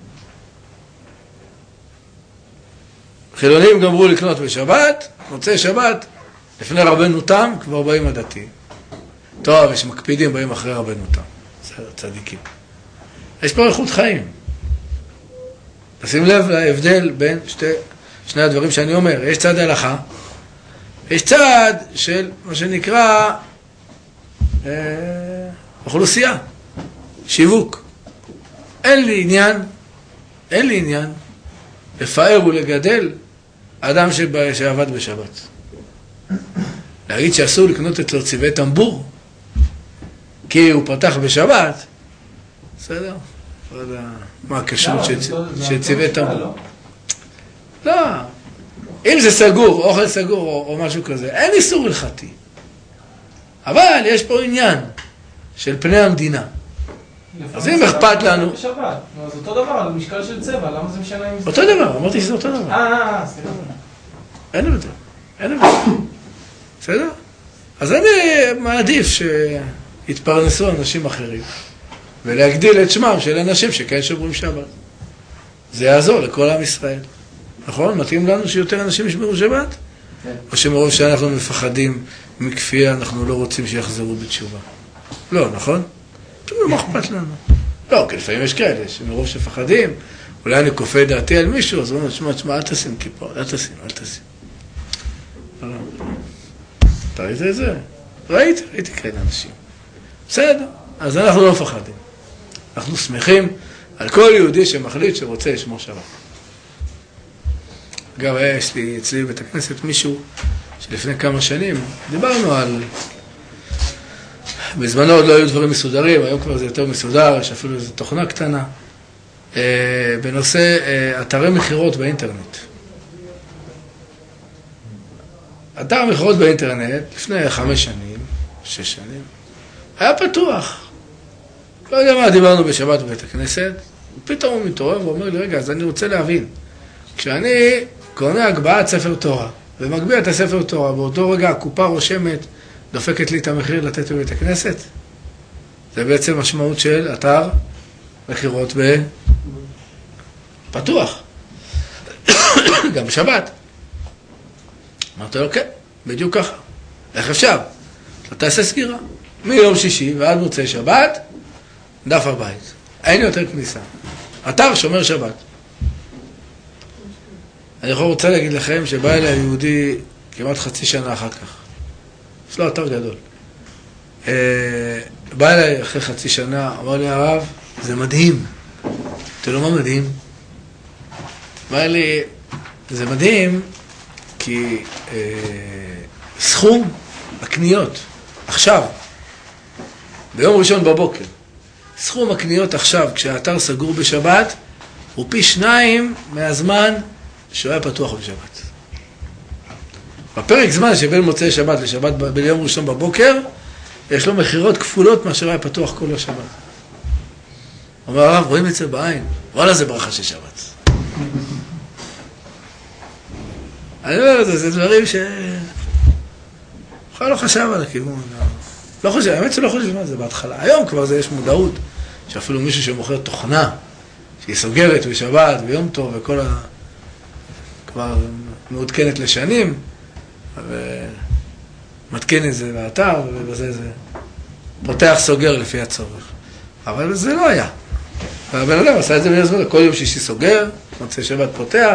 חילונים גמרו לקנות בשבת, מוצאי שבת, לפני רבנו תם, כבר באים הדתיים. טוב, יש מקפידים, באים אחרי רבנו תם. בסדר, צדיקים. יש פה איכות חיים. תשים לב להבדל בין שתי, שני הדברים שאני אומר. יש צד הלכה, יש צד של מה שנקרא אה, אוכלוסייה, שיווק. אין לי עניין, אין לי עניין לפאר ולגדל אדם שבא, שעבד בשבת. להגיד שאסור לקנות אצלו צבעי טמבור, כי הוא פתח בשבת, בסדר? לא יודע מה הקשרות של צבעי טמבור. לא, אם זה סגור, אוכל סגור או, או משהו כזה, אין איסור הלכתי. אבל יש פה עניין של פני המדינה. אז אם אכפת לנו... בשבת, אז אותו דבר, על משקל של צבע, למה זה משנה עם זה? אותו דבר, אמרתי שזה אותו דבר. אה, אה, סליחה. אין הבדל, אין הבדל. בסדר? אז אני מעדיף שיתפרנסו אנשים אחרים, ולהגדיל את שמם של אנשים שכן שומרים שבת. זה יעזור לכל עם ישראל. נכון? מתאים לנו שיותר אנשים ישמרו שבת? כן. או שמרוב שאנחנו מפחדים מכפייה, אנחנו לא רוצים שיחזרו בתשובה. לא, נכון? מה אכפת לנו? לא, כי לפעמים יש כאלה, שמרוב שפחדים, אולי אני כופה דעתי על מישהו, אז הוא אומר, תשמע, תשמע, אל תשים כיפה, אל תשים, אל תשים. אתה ראית את זה? ראיתי, ראיתי כאלה אנשים. בסדר, אז אנחנו לא מפחדים. אנחנו שמחים על כל יהודי שמחליט שרוצה לשמור שבת. אגב, יש לי אצלי בבית הכנסת מישהו שלפני כמה שנים דיברנו על... בזמנו עוד לא היו דברים מסודרים, היום כבר זה יותר מסודר, יש אפילו איזו תוכנה קטנה, בנושא אתרי מחירות באינטרנט. אתר מחירות באינטרנט, לפני חמש שנים, שש שנים, היה פתוח. לא יודע מה, דיברנו בשבת בבית הכנסת, ופתאום הוא מתעורר ואומר לי, רגע, אז אני רוצה להבין. כשאני קונה הגבהת ספר תורה, ומגביע את הספר תורה, באותו רגע הקופה רושמת, דופקת לי את המחיר לתת בבית הכנסת, זה בעצם משמעות של אתר מחירות בפתוח. גם בשבת. אמרתי לו, כן, בדיוק ככה. איך אפשר? אתה תעשה סגירה. מיום שישי ועד מוצאי שבת, דף הבית. אין יותר כניסה. אתר שומר שבת. אני יכול רוצה להגיד לכם שבא אליי יהודי כמעט חצי שנה אחר כך. יש לו אתר גדול. בא אליי אחרי חצי שנה, אמר לי הרב, זה מדהים. אתה לא מה מדהים? אמר לי, זה מדהים כי אה, סכום הקניות עכשיו, ביום ראשון בבוקר, סכום הקניות עכשיו, כשהאתר סגור בשבת, הוא פי שניים מהזמן שהוא היה פתוח בשבת. בפרק זמן שבין מוצאי שבת לשבת ביום ראשון בבוקר, יש לו מחירות כפולות מאשר היה פתוח כל השבת. אומר הרב, רואים את זה בעין. וואלה, זה ברכה של שבת. אני אומר, זה, זה דברים ש... בכלל לא חשב על הכיוון. לא חושב, האמת שלא חושב מה זה בהתחלה. היום כבר זה יש מודעות, שאפילו מישהו שמוכר תוכנה, שהיא סוגרת בשבת, ביום טוב, וכל ה... כבר מעודכנת לשנים, ומתקן את זה באתר, ובזה זה... פותח סוגר לפי הצורך. אבל זה לא היה. והבן אדם עשה את זה ביוזמתו, כל יום שישי סוגר, מוצא שבת פותח,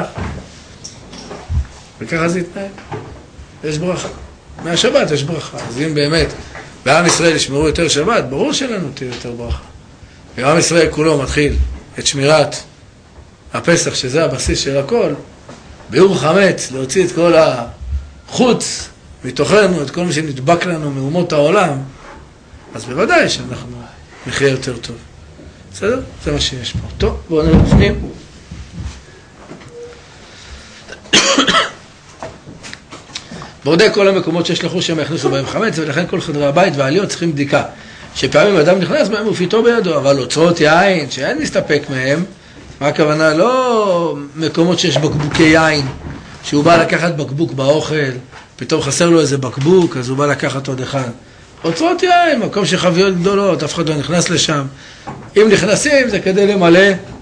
וככה זה יתנהל. יש ברכה. מהשבת יש ברכה. אז אם באמת בעם ישראל ישמרו יותר שבת, ברור שלנו תהיה יותר ברכה. ועם ישראל כולו מתחיל את שמירת הפסח, שזה הבסיס של הכל, ביור חמץ, להוציא את כל החוץ מתוכנו, את כל מה שנדבק לנו מאומות העולם, אז בוודאי שאנחנו נחיה יותר טוב. בסדר? זה מה שיש פה. טוב, בואו נראה בפנים. בודק כל המקומות שיש לחוש שם יכניסו בהם חמץ, ולכן כל חדרי הבית והעליות צריכים בדיקה. שפעמים אדם נכנס בהם ופיתו בידו, אבל אוצרות יין, שאין להסתפק מהם, מה הכוונה? לא מקומות שיש בקבוקי יין, שהוא בא לקחת בקבוק באוכל, פתאום חסר לו איזה בקבוק, אז הוא בא לקחת עוד אחד. אוצרות יין, מקום שחביות גדולות, אף אחד לא נכנס לשם. אם נכנסים זה כדי למלא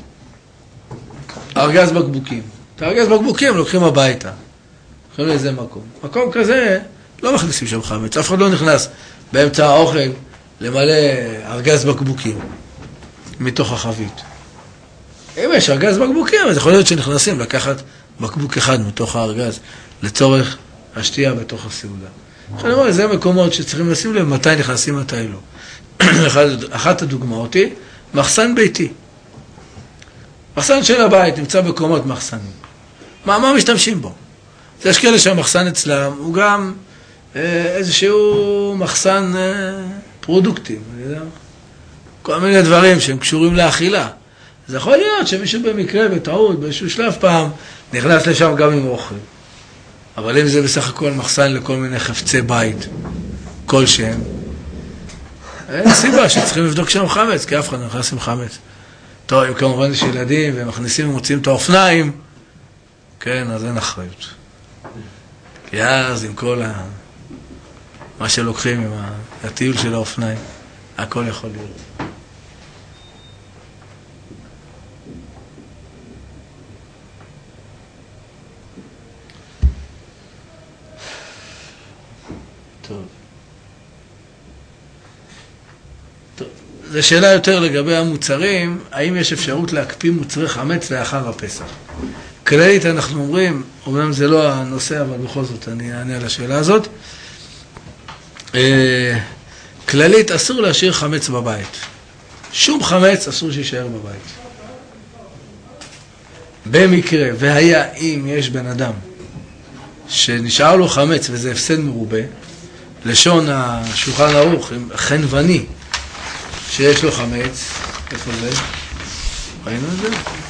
ארגז בקבוקים. את הארגז בקבוקים לוקחים הביתה. לוקחים לאיזה מקום. מקום כזה לא מכניסים שם חמץ, אף אחד לא נכנס באמצע האוכל למלא ארגז בקבוקים מתוך החבית. אם יש ארגז בקבוקים, אז יכול להיות שנכנסים לקחת בקבוק אחד מתוך הארגז לצורך השתייה בתוך הסעודה. אני אומר, זה מקומות שצריכים לשים לב מתי נכנסים, מתי לא. אחת הדוגמאות היא מחסן ביתי. מחסן של הבית נמצא בקומות מחסנים. מה, מה משתמשים בו? יש כאלה שהמחסן אצלם הוא גם אה, איזשהו מחסן אה, פרודוקטים, אני יודע, כל מיני דברים שהם קשורים לאכילה. אז יכול להיות שמישהו במקרה, בטעות, באיזשהו שלב פעם, נכנס לשם גם עם אוכל. אבל אם זה בסך הכל מחסן לכל מיני חפצי בית, כלשהם, אין סיבה שצריכים לבדוק שם חמץ, כי אף אחד לא נכנס עם חמץ. טוב, אם כמובן יש ילדים והם מכניסים ומוצאים את האופניים, כן, אז אין אחריות. כי אז עם כל ה... מה שלוקחים עם הטיול של האופניים, הכל יכול להיות. טוב. טוב. זו שאלה יותר לגבי המוצרים, האם יש אפשרות להקפיא מוצרי חמץ לאחר הפסח? כללית אנחנו אומרים, אומנם זה לא הנושא, אבל בכל זאת אני אענה על השאלה הזאת. כללית אסור להשאיר חמץ בבית. שום חמץ אסור שישאר בבית. במקרה, והיה אם יש בן אדם שנשאר לו חמץ וזה הפסד מרובה, לשון השולחן ערוך, חנווני, שיש לו חמץ, איפה זה? ראינו את זה?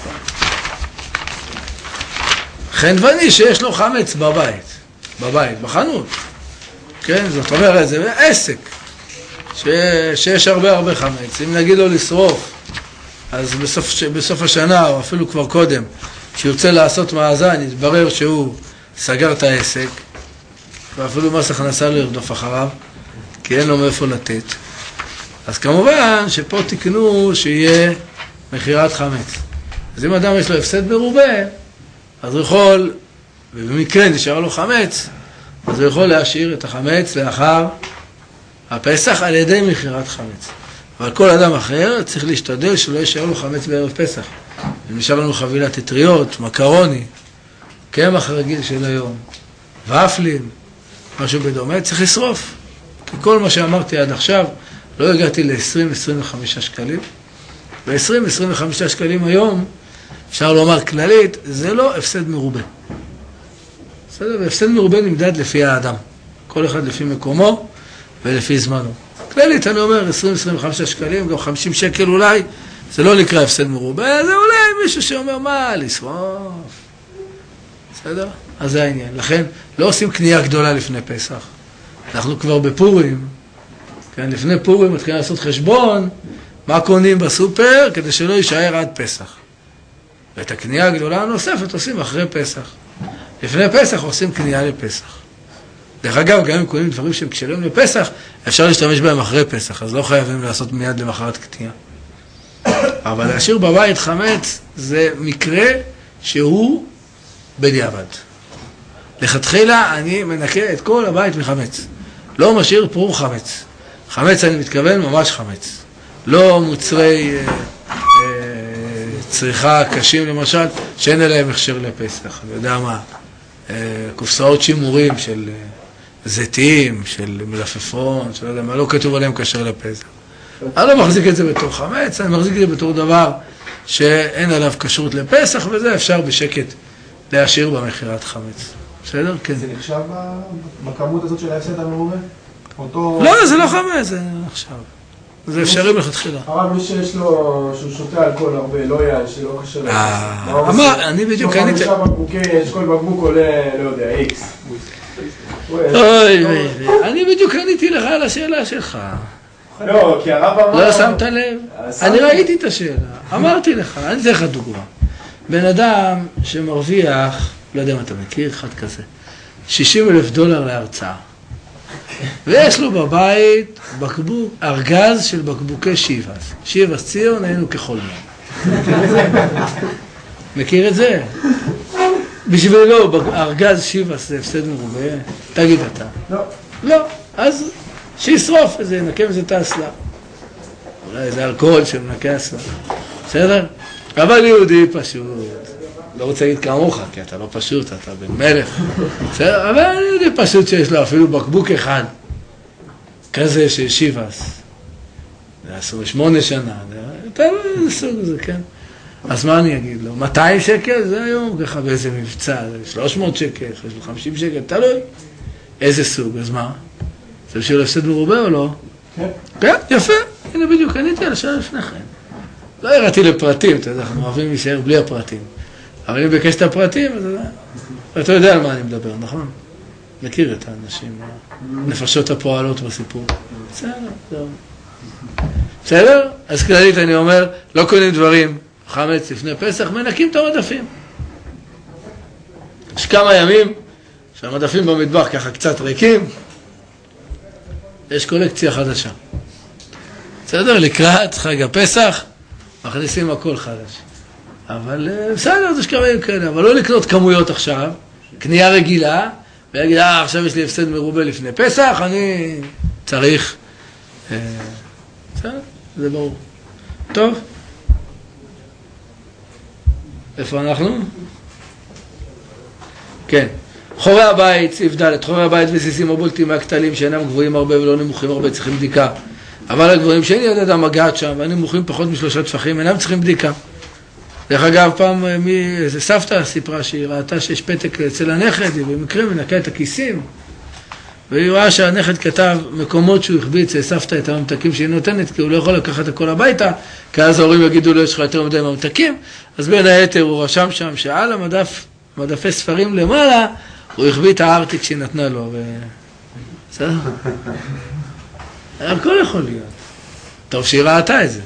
חנווני שיש לו חמץ בבית, בבית, בחנות. כן, זאת אומרת, זה עסק, ש... שיש הרבה הרבה חמץ. אם נגיד לו לשרוף, אז בסוף, בסוף השנה, או אפילו כבר קודם, שיוצא לעשות מאזן, יתברר שהוא סגר את העסק, ואפילו מס הכנסה לא ירדוף אחריו, כי אין לו מאיפה לתת. אז כמובן שפה תקנו שיהיה מחירת חמץ. אז אם אדם יש לו הפסד מרובה, אז הוא יכול, ובמקרה נשאר לו חמץ, אז הוא יכול להשאיר את החמץ לאחר הפסח על ידי מחירת חמץ. אבל כל אדם אחר צריך להשתדל שלא יישאר לו חמץ בערב פסח. אם נשאר לנו חבילת אטריות, מקרוני, קמח רגיל של היום, ופלים, משהו בדומה, צריך לשרוף. כי כל מה שאמרתי עד עכשיו, לא הגעתי ל-עשרים עד עשרים וחמישה שקלים. ב-עשרים עד עשרים וחמישה שקלים היום, אפשר לומר כללית, זה לא הפסד מרובה. בסדר? והפסד מרובה נמדד לפי האדם. כל אחד לפי מקומו ולפי זמנו. כללית, אני אומר, עשרים עד עשרים וחמישה שקלים, גם חמישים שקל אולי, זה לא נקרא הפסד מרובה, זה אולי מישהו שאומר, מה, לשרוף. בסדר? אז זה העניין. לכן, לא עושים קנייה גדולה לפני פסח. אנחנו כבר בפורים, כן, לפני פורים מתחילים לעשות חשבון, מה קונים בסופר, כדי שלא יישאר עד פסח. ואת הקנייה הגדולה הנוספת עושים אחרי פסח. לפני פסח עושים קנייה לפסח. דרך אגב, גם אם קונים דברים שהם קשרים לפסח, אפשר להשתמש בהם אחרי פסח, אז לא חייבים לעשות מיד למחרת קנייה. אבל להשאיר בבית חמץ זה מקרה שהוא בדיעבד. לכתחילה אני מנקה את כל הבית מחמץ. לא משאיר פרור חמץ. חמץ אני מתכוון, ממש חמץ. לא מוצרי אה, אה, צריכה קשים למשל, שאין אליהם הכשר לפסח. אני יודע מה, אה, קופסאות שימורים של אה, זיתים, של מלפפון, שלא יודע מה, לא כתוב עליהם כשר לפסח. אני לא מחזיק את זה בתור חמץ, אני מחזיק את זה בתור דבר שאין עליו כשרות לפסח, וזה אפשר בשקט להשאיר במכירת חמץ. בסדר? כן. זה נחשב בכמות הזאת של ההפסד המרובה? אותו... לא, זה לא חמץ, זה עכשיו. זה אפשרי מלכתחילה. הרב, מי שיש לו, שהוא שותה אלכוהול הרבה, לא יעל, שלא קשה לו. אמר, אני בדיוק קניתי... יש בקבוקי, יש כל בקבוק עולה, לא יודע, איקס. אוי, אני בדיוק קניתי לך על השאלה שלך. לא, כי הרב אמר... לא שמת לב? אני ראיתי את השאלה, אמרתי לך, אני אתן לך דוגמה. בן אדם שמרוויח, לא יודע אם אתה מכיר, אחד כזה, שישים אלף דולר להרצאה. ויש לו בבית בקבוק, ארגז של בקבוקי שיבס. שיבס ציון, היינו כחולמים. מכיר את זה? בשבילו, ארגז שיבס זה הפסד מרובה. תגיד אתה. לא. לא, אז שישרוף איזה, נקם איזה תאסלה. אולי איזה אלכוהול שמנקה אסלה. בסדר? אבל יהודי פשוט. לא רוצה להגיד כמוך, כי אתה לא פשוט, אתה בן מלך. בסדר? אבל יהודי פשוט שיש לו אפילו בקבוק אחד. כזה של שיבס. זה עשרים ושמונה שנה. אתה לא סוג זה, כן? אז מה אני אגיד לו? מאתיים שקל? זה היום ככה באיזה מבצע. שלוש מאות שקל, שלוש מאות וחמישים שקל, תלוי. איזה סוג? אז מה? זה בשביל הפסד מרובה או לא? כן. כן, יפה. הנה בדיוק, עניתי על השאלה לפני כן. לא הראיתי לפרטים, אתה יודע, אנחנו אוהבים להישאר בלי הפרטים. אבל אם ביקש את הפרטים, אז אתה יודע על מה אני מדבר, נכון? מכיר את האנשים, הנפשות הפועלות בסיפור. בסדר, טוב. בסדר? אז כללית אני אומר, לא קונים דברים, חמץ לפני פסח, מנקים את המדפים. יש כמה ימים שהמדפים במטבח ככה קצת ריקים, יש קולקציה חדשה. בסדר? לקראת חג הפסח, מכניסים הכל חדש. אבל בסדר, יש כמה ימים כאלה, אבל לא לקנות כמויות עכשיו, קנייה רגילה, ולהגיד, אה, עכשיו יש לי הפסד מרובה לפני פסח, אני צריך... אה, בסדר, זה ברור. טוב. איפה אנחנו? כן. חורי הבית, סעיף ד', חורי הבית וסיסים הבולטים מהקטלים שאינם גבוהים הרבה ולא נמוכים הרבה צריכים בדיקה. אבל הגבוהים שאין ידד המגעת שם, והנמוכים פחות משלושה טפחים, אינם צריכים בדיקה. דרך אגב, פעם מי, איזה סבתא סיפרה שהיא ראתה שיש פתק אצל הנכד, היא במקרה מנקה את הכיסים, והיא רואה שהנכד כתב מקומות שהוא החביץ לסבתא את הממתקים שהיא נותנת, כי הוא לא יכול לקחת הכל הביתה, כי אז ההורים יגידו לו, יש לך יותר מדי ממתקים, אז בין היתר הוא רשם שם שעל המדף, מדפי ספרים למעלה, הוא החביא את הארטיק שהיא נתנה לו, ו... בסדר? הכל יכול להיות. טוב שהיא ראתה את זה.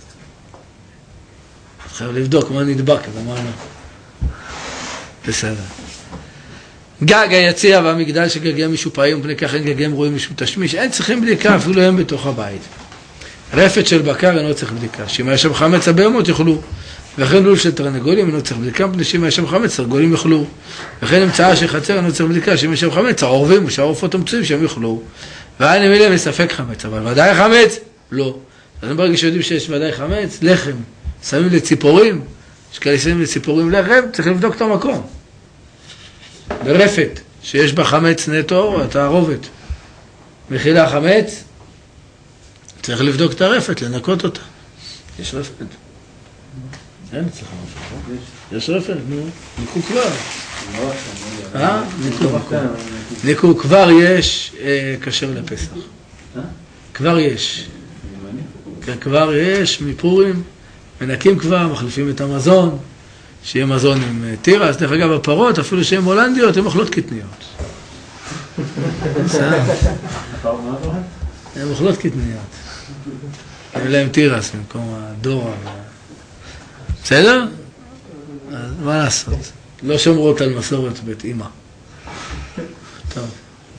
חייב לבדוק מה נדבק, ומה לא. בסדר. גג היציע והמגדל שגגיהם משופעים, פני כך אין גגיהם רואים משום תשמיש, אין צריכים בדיקה, אפילו הם בתוך הבית. רפת של בקר אינו צריך בדיקה, שאם היה שם חמץ הבהמות יאכלו, וכן לול של תרנגולים אינו צריך בדיקה, פני שאם היה שם חמץ תרנגולים יאכלו, וכן אמצעה של חצר אינו צריך בדיקה, שאם היה שם חמץ העורבים ושהעורפות המצויים שהם יאכלו, ואין הם אלה מספק חמץ, אבל ודאי חמץ? לא. אז ברגע שיודעים שיש ודאי חמץ, לחם, שמים לציפורים, יש כאלה שמים לציפורים לחם, צריך לבדוק את המקום. ברפת, שיש בה חמץ נטו, התערובת, מכילה חמץ, צריך לבדוק את הרפת, לנקות אותה. יש רפת? אין צריך רפת. יש רפת, נו, ניקו כבר. אה? ניקו. ניקו, כבר יש כשר לפסח. כבר יש. כבר יש, מפורים, מנקים כבר, מחליפים את המזון, שיהיה מזון עם תירס. דרך אגב, הפרות, אפילו שהן הולנדיות, הן אוכלות קטניות. הן אוכלות קטניות. אין להם תירס במקום הדורה. בסדר? אז מה לעשות? לא שומרות על מסורת בית אמא. טוב.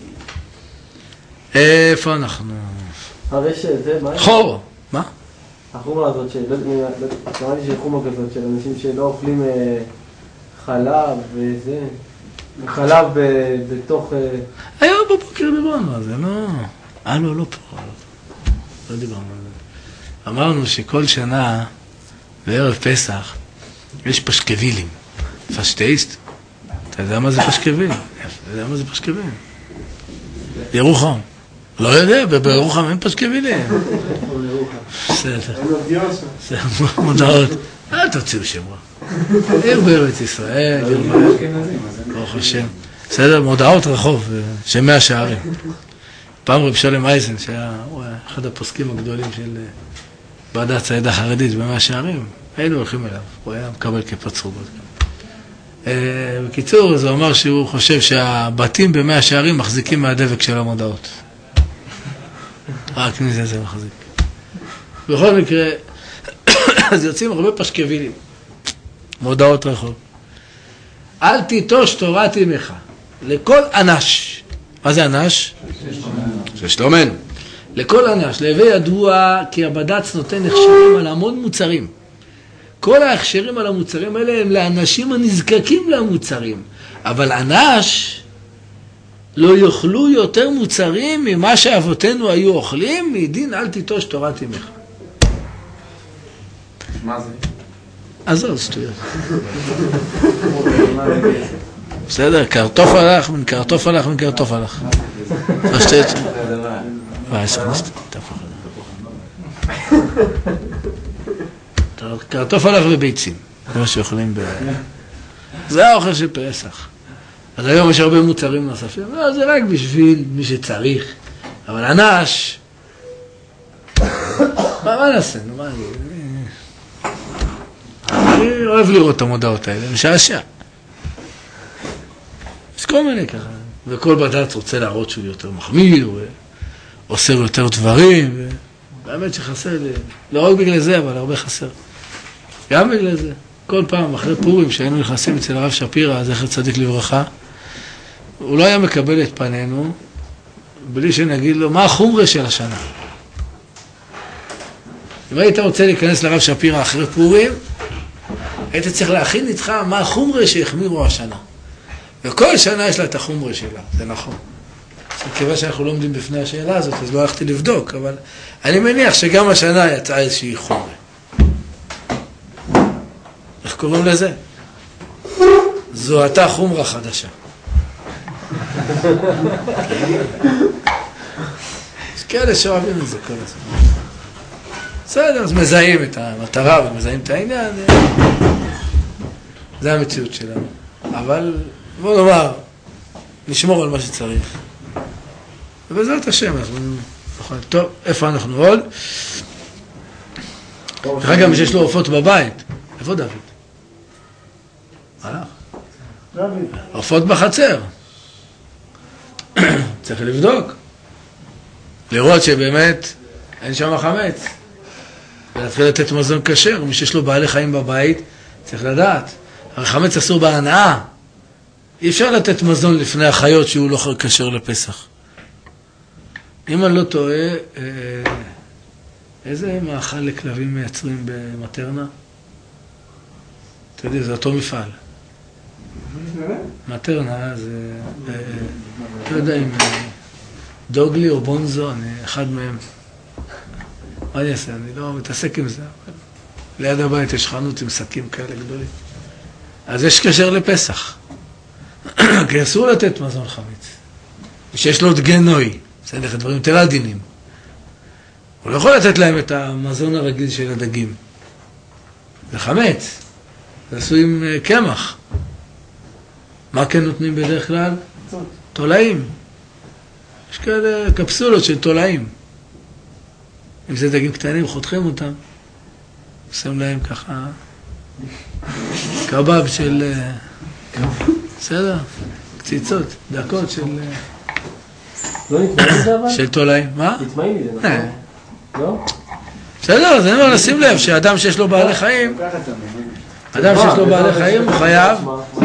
איפה אנחנו? הרי שזה, מה? חור. מה? החומה הזאת, שמעתי שהיא חומה כזאת של אנשים שלא אוכלים חלב וזה, חלב בתוך... היום בבוקר דיברנו על זה, לא... אה, לא, לא פה. לא דיברנו על זה. אמרנו שכל שנה, בערב פסח, יש פשקווילים. פשטייסט? אתה יודע מה זה פשקוויל? אתה יודע מה זה פשקוויל? ירוחם. לא יודע, בירוחם אין פשקווילים. בסדר. בסדר, מודעות. אל תוציאו שמרה. עיר בארץ ישראל, עיר בארץ. ברוך השם. בסדר, מודעות רחוב, שמי השערים. פעם רב שלם אייזן, שהיה אחד הפוסקים הגדולים של ועדת צעידה חרדית במי השערים, היינו הולכים אליו, הוא היה מקבל כיפת סרוגות. בקיצור, אז הוא אמר שהוא חושב שהבתים במי השערים מחזיקים מהדבק של המודעות. רק מזה זה מחזיק. בכל מקרה, אז יוצאים הרבה פשקווילים, מודעות רחוב. אל תיטוש תורת אמך, לכל אנש. מה זה אנש? ששתומן. לכל אנש, להווה ידוע כי הבד"ץ נותן הכשרים על המון מוצרים. כל ההכשרים על המוצרים האלה הם לאנשים הנזקקים למוצרים. אבל אנש לא יאכלו יותר מוצרים ממה שאבותינו היו אוכלים, מדין אל תיטוש תורת אמך. מה זה? אז עוד שטויות. בסדר, קרטוף הלך מן קרטוף הלך מן קרטוף הלך. מה שטויות? מה, יש לך תפוח הלך. קרטוף הלך וביצים. זה מה שאוכלים ב... זה האוכל של פסח. אז היום יש הרבה מוצרים נוספים. לא, זה רק בשביל מי שצריך. אבל אנש... מה נעשה? מה אני... אני אוהב לראות את המודעות האלה, משעשע. יש כל מיני ככה. וכל בד"ץ רוצה להראות שהוא יותר מחמיא, הוא עושה יותר דברים, ובאמת שחסר לי. לא רק בגלל זה, אבל הרבה חסר. גם בגלל זה. כל פעם, אחרי פורים, שהיינו נכנסים אצל הרב שפירא, זכר צדיק לברכה, הוא לא היה מקבל את פנינו, בלי שנגיד לו, מה החומרה של השנה? אם היית רוצה להיכנס לרב שפירא אחרי פורים, היית צריך להכין איתך מה החומרה שהחמירו השנה. וכל שנה יש לה את החומרה שלה, זה נכון. כיוון שאנחנו לא עומדים בפני השאלה הזאת, אז לא הלכתי לבדוק, אבל אני מניח שגם השנה יצאה איזושהי חומרה. איך קוראים לזה? זו הייתה חומרה חדשה. יש כאלה שאוהבים את זה כל הזמן. בסדר, אז מזהים את המטרה ומזהים את העניין. זה המציאות שלנו. אבל בוא נאמר, נשמור על מה שצריך. ובעזרת השם, אנחנו... טוב, איפה אנחנו עוד? אחר גם שיש לו עופות בבית. איפה דוד? הלך. עופות בחצר. צריך לבדוק. לראות שבאמת אין שם חמץ. ולהתחיל לתת מזון כשר. מי שיש לו בעלי חיים בבית, צריך לדעת. הרי חמץ אסור בהנאה. אי אפשר לתת מזון לפני החיות שהוא לא כשר לפסח. אם אני לא טועה, איזה מאכל לכלבים מייצרים במטרנה? אתה יודע, זה אותו מפעל. מטרנה זה, לא יודע אם דוגלי או בונזו, אני אחד מהם. מה אני אעשה? אני לא מתעסק עם זה. ליד הבית יש חנות עם שקים כאלה גדולים. אז יש כשר לפסח. כי אסור לתת מזון חמץ. שיש לו דגנוי. בסדר, דברים יותר עדינים. הוא לא יכול לתת להם את המזון הרגיל של הדגים. זה חמץ. זה עשוי עם קמח. מה כן נותנים בדרך כלל? תולעים. יש כאלה קפסולות של תולעים. אם זה דגים קטנים, חותכים אותם. עושים להם ככה קבב של... בסדר? קציצות, דקות של... לא נטמעים את זה אבל? של תולעים. מה? נטמעים את זה, נכון? לא? בסדר, אז אני אומר לשים לב שאדם שיש לו בעלי חיים, אדם שיש לו בעלי חיים הוא חייב,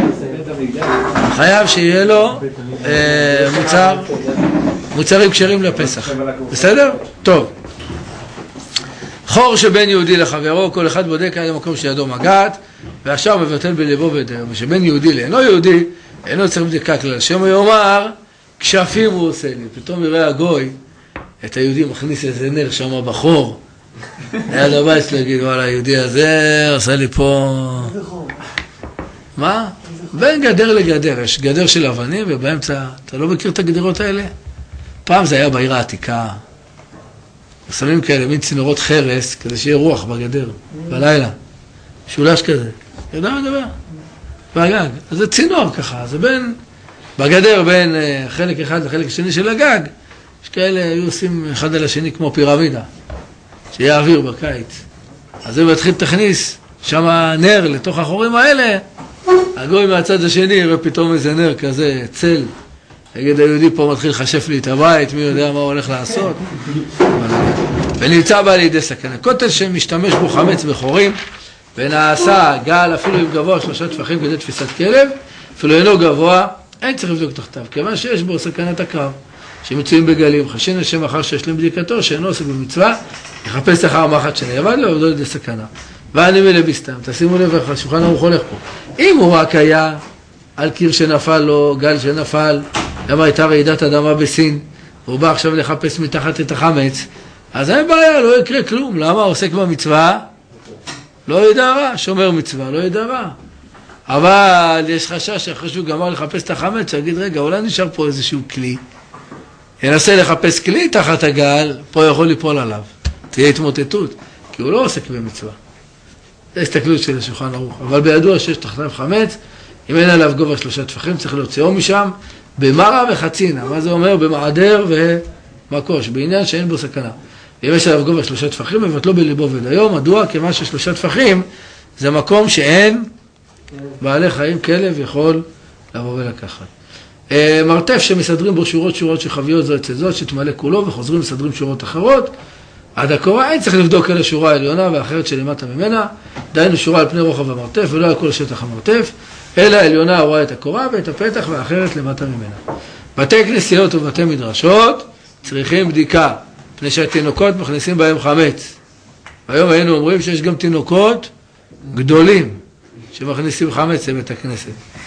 חייב שיהיה לו מוצר, מוצרים כשרים לפסח. בסדר? טוב. חור שבין יהודי לחברו, כל אחד בודק עד המקום שידו מגעת, ועכשיו מבטל בלבו בדר, ושבין יהודי לאינו יהודי, אינו צריך בדיקה כלל. שם יאמר, כשפים הוא עושה לי, פתאום יראה הגוי, את היהודי מכניס איזה נר שם בחור, ליד הבית שלו, להגיד, וואלה, היהודי הזה עושה לי פה... מה? בין גדר לגדר, יש גדר של אבנים, ובאמצע, אתה לא מכיר את הגדרות האלה? פעם זה היה בעיר העתיקה, שמים כאלה, מין צינורות חרס, כדי שיהיה רוח בגדר, בלילה, שולש כזה, יודע מה דבר? בגג, אז זה צינור ככה, זה בין, בגדר בין חלק אחד לחלק שני של הגג, יש כאלה, היו עושים אחד על השני כמו פירמידה, שיהיה אוויר בקיץ, אז זה מתחיל תכניס, שם נר לתוך החורים האלה, הגוי מהצד השני יראה פתאום איזה נר כזה, צל, נגד היהודי פה מתחיל לחשף לי את הבית, מי יודע מה הוא הולך לעשות. ונמצא בה לידי סכנה. כותל שמשתמש בו חמץ בחורים, ונעשה גל אפילו עם גבוה שלושה טפחים כדי תפיסת כלב, אפילו אינו גבוה, אין צריך לבדוק תחתיו, כיוון שיש בו סכנת הקרב, שמצויים בגלים, חשין השם אחר שישלים בדיקתו, שאינו עוסק במצווה, יחפש אחר מחט שנאבד לו, ועבדו לידי סכנה. ואני מלא בסתם, תשימו לב איך השולחן ערוך הולך פה. אם הוא רק היה על קיר שנפל לו, גל שנפל, למה הייתה רעידת אדמה בסין, והוא בא עכשיו לחפש מתחת את החמץ, אז אין בעיה, לא יקרה כלום. למה? עוסק במצווה, לא ידע רע, שומר מצווה, לא ידע רע. אבל יש חשש שאחרי שהוא גמר לחפש את החמץ, שיגיד, רגע, אולי נשאר פה איזשהו כלי, ינסה לחפש כלי תחת הגל, פה יכול ליפול עליו, תהיה התמוטטות, כי הוא לא עוסק במצווה. זה הסתכלות של השולחן ערוך, אבל בידוע שיש תחתיו חמץ, אם אין עליו גובה שלושה טפחים, צריך להוציאו משם, במרה וחצינה. מה זה אומר? במעדר ומקוש, בעניין שאין בו סכנה. אם יש עליו גובה שלושה טפחים, מבטלו בליבו ודיו. מדוע? כיוון ששלושה טפחים זה מקום שאין בעלי חיים, כלב יכול לבוא ולקחת. מרתף שמסדרים בו שורות שורות שחביות זו אצל זאת, שתמלא כולו, וחוזרים מסדרים שורות אחרות. עד הקורה, אין צריך לבדוק על השורה העליונה והאחרת שלמטה ממנה, דהיינו שורה על פני רוחב המרתף, ולא על כל שטח המרתף, אלא העליונה רואה את הקורה ואת הפתח והאחרת למטה ממנה. בתי כנסיות ובתי מדרשות צריכים בדיקה, פני שהתינוקות מכניסים בהם חמץ. היום היינו אומרים שיש גם תינוקות גדולים שמכניסים חמץ לבית הכנסת.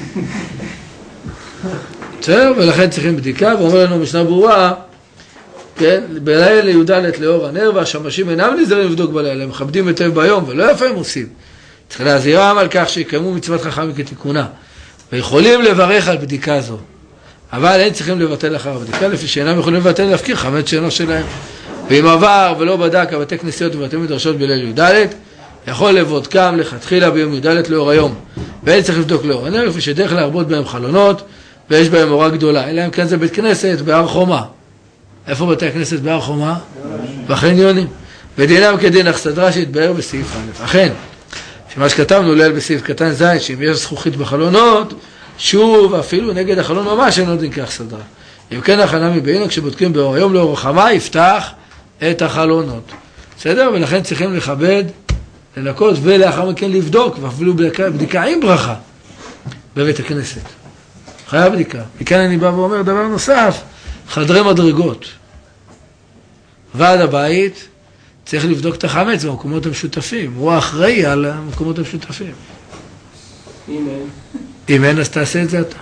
בסדר? ולכן צריכים בדיקה, ואומר לנו משנה ברורה, כן, בלילה י"ד לאור הנר, והשמשים אינם נזהרים לבדוק בלילה, הם מכבדים היטב ביום, ולא יפה הם עושים. צריך להזהירם על כך שיקיימו מצוות חכמים כתיקונה, ויכולים לברך על בדיקה זו, אבל אין צריכים לבטל אחר הבדיקה, לפי שאינם יכולים לבטל להפקיר חמץ שאינו שלהם. ואם עבר ולא בדק הבתי כנסיות ובתי מדרשות בליל י"ד, יכול לבודקם לכתחילה ביום י"ד לאור היום, ואין צריך לבדוק לאור הנר, לפי שדרך להרבות בהם חלונות, ויש בהם אורה גדולה, אלא אם כן זה בית כנסת בהר חומה. איפה בתי הכנסת בהר חומה? בחניונים. ודינם כדין אכסדרה שהתבאר בסעיף א'. אכן, שמה שכתבנו ליל בסעיף קטן ז', שאם יש זכוכית בחלונות, שוב, אפילו נגד החלון ממש אין עוד דין כאכסדרה. אם כן, הכנה מבעינה, כשבודקים באור היום לאור החמה, יפתח את החלונות. בסדר? ולכן צריכים לכבד, לנקות, ולאחר מכן לבדוק, ואפילו בדיקה, בדיקה עם ברכה, בבית הכנסת. חייב בדיקה. מכאן אני בא ואומר דבר נוסף, חדרי מדרגות. ועד הבית צריך לבדוק את החמץ במקומות המשותפים. הוא האחראי על המקומות המשותפים. אם אין. אם אין, אז תעשה את זה אתה.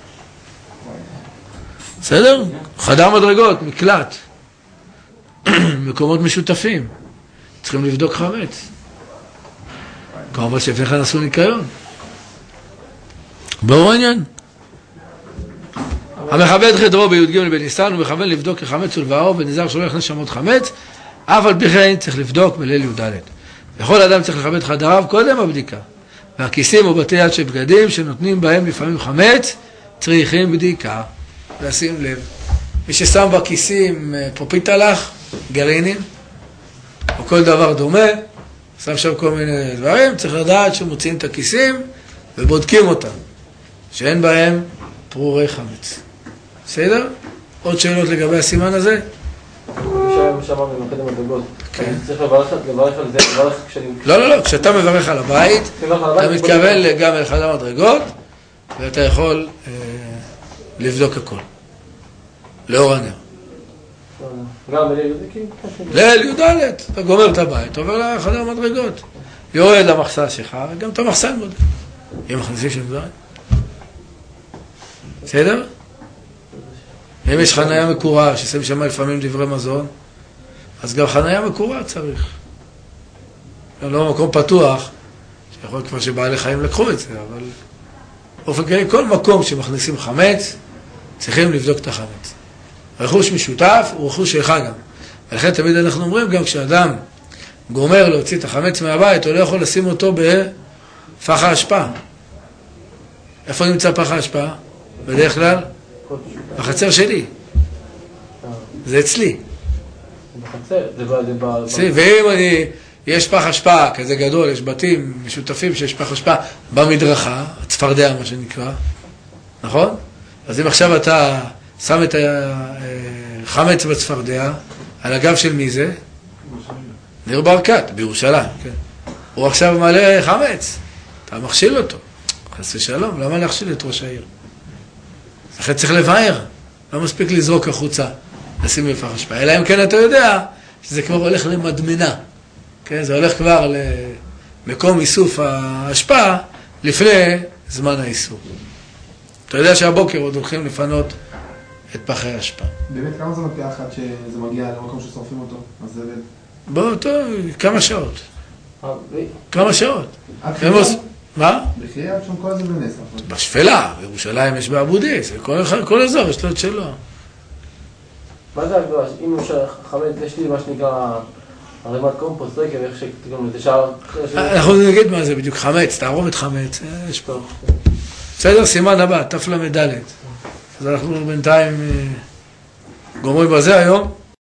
בסדר? חדר מדרגות, מקלט. מקומות משותפים. צריכים לבדוק חמץ. כמובן שלפני כן עשו ניקיון. ברור העניין. המכבד חדרו בי"ג בניסן, הוא מכוון לבדוק כחמץ ולבארו, ונזהר שלא יכניס שם עוד חמץ, אף על פי כן צריך לבדוק בליל י"ד. לכל אדם צריך לכבד חדריו קודם הבדיקה. והכיסים או בתי יד של בגדים שנותנים בהם לפעמים חמץ, צריכים בדיקה. לשים לב. מי ששם בכיסים פופיטלח, גרעינים, או כל דבר דומה, שם שם כל מיני דברים, צריך לדעת שמוציאים את הכיסים ובודקים אותם, שאין בהם פרורי חמץ. בסדר? עוד שאלות לגבי הסימן הזה? שם שם במחד המדרגות. כן. צריך לברך על זה, לברך כשאני... לא, לא, לא. כשאתה מברך על הבית, אתה מתכוון גם אל אחד המדרגות, ואתה יכול לבדוק הכל. לאור הנר. גם בליל י"ד? ליל י"ד. אתה גומר את הבית, עובר לאחד המדרגות. יורד למחסה שלך, וגם את המחסן בודק. אם מכניסים שם דברים. בסדר? ואם יש חניה מקורה, ששמים שם לפעמים דברי מזון, אז גם חניה מקורה צריך. לא מקום פתוח, שיכול כבר שבעלי חיים לקחו את זה, אבל באופן כללי, כל מקום שמכניסים חמץ, צריכים לבדוק את החמץ. רכוש משותף הוא רכוש שלך גם. ולכן תמיד אנחנו אומרים גם כשאדם גומר להוציא את החמץ מהבית, הוא לא יכול לשים אותו בפח האשפה. איפה נמצא פח האשפה? בדרך כלל? בחצר שלי. זה אצלי. בחצר, זה ב... ואם אני, יש פח אשפה כזה גדול, יש בתים משותפים שיש פח אשפה במדרכה, הצפרדע מה שנקרא, נכון? אז אם עכשיו אתה שם את החמץ בצפרדע, על הגב של מי זה? ניר ברקת, בירושלים, כן. הוא עכשיו מעלה חמץ, אתה מכשיל אותו. חס ושלום, למה להכשיל את ראש העיר? לכן צריך לבאר, לא מספיק לזרוק החוצה, לשים בפח אשפה. אלא אם כן אתה יודע שזה כבר הולך למדמנה, כן? זה הולך כבר למקום איסוף האשפה לפני זמן האיסוף. אתה יודע שהבוקר עוד הולכים לפנות את פחי האשפה. באמת כמה זמן לוקח עד שזה מגיע למקום ששורפים אותו? אז זה... באותו, כמה שעות. כמה שעות. מה? בחייה עד שם כל זה בנס. בשפלה, בירושלים יש באבודיס, כל אזור יש לו את שלו. מה זה הגדולה? אם אפשר חמץ, יש לי מה שנקרא ערימת קומפוסט, לא יקרה איך שתקום לזה שער. אנחנו נגיד מה זה בדיוק, חמץ, תערובת חמץ, יש פה. בסדר, סימן הבא, תף למדלת. אז אנחנו בינתיים גומרים בזה היום.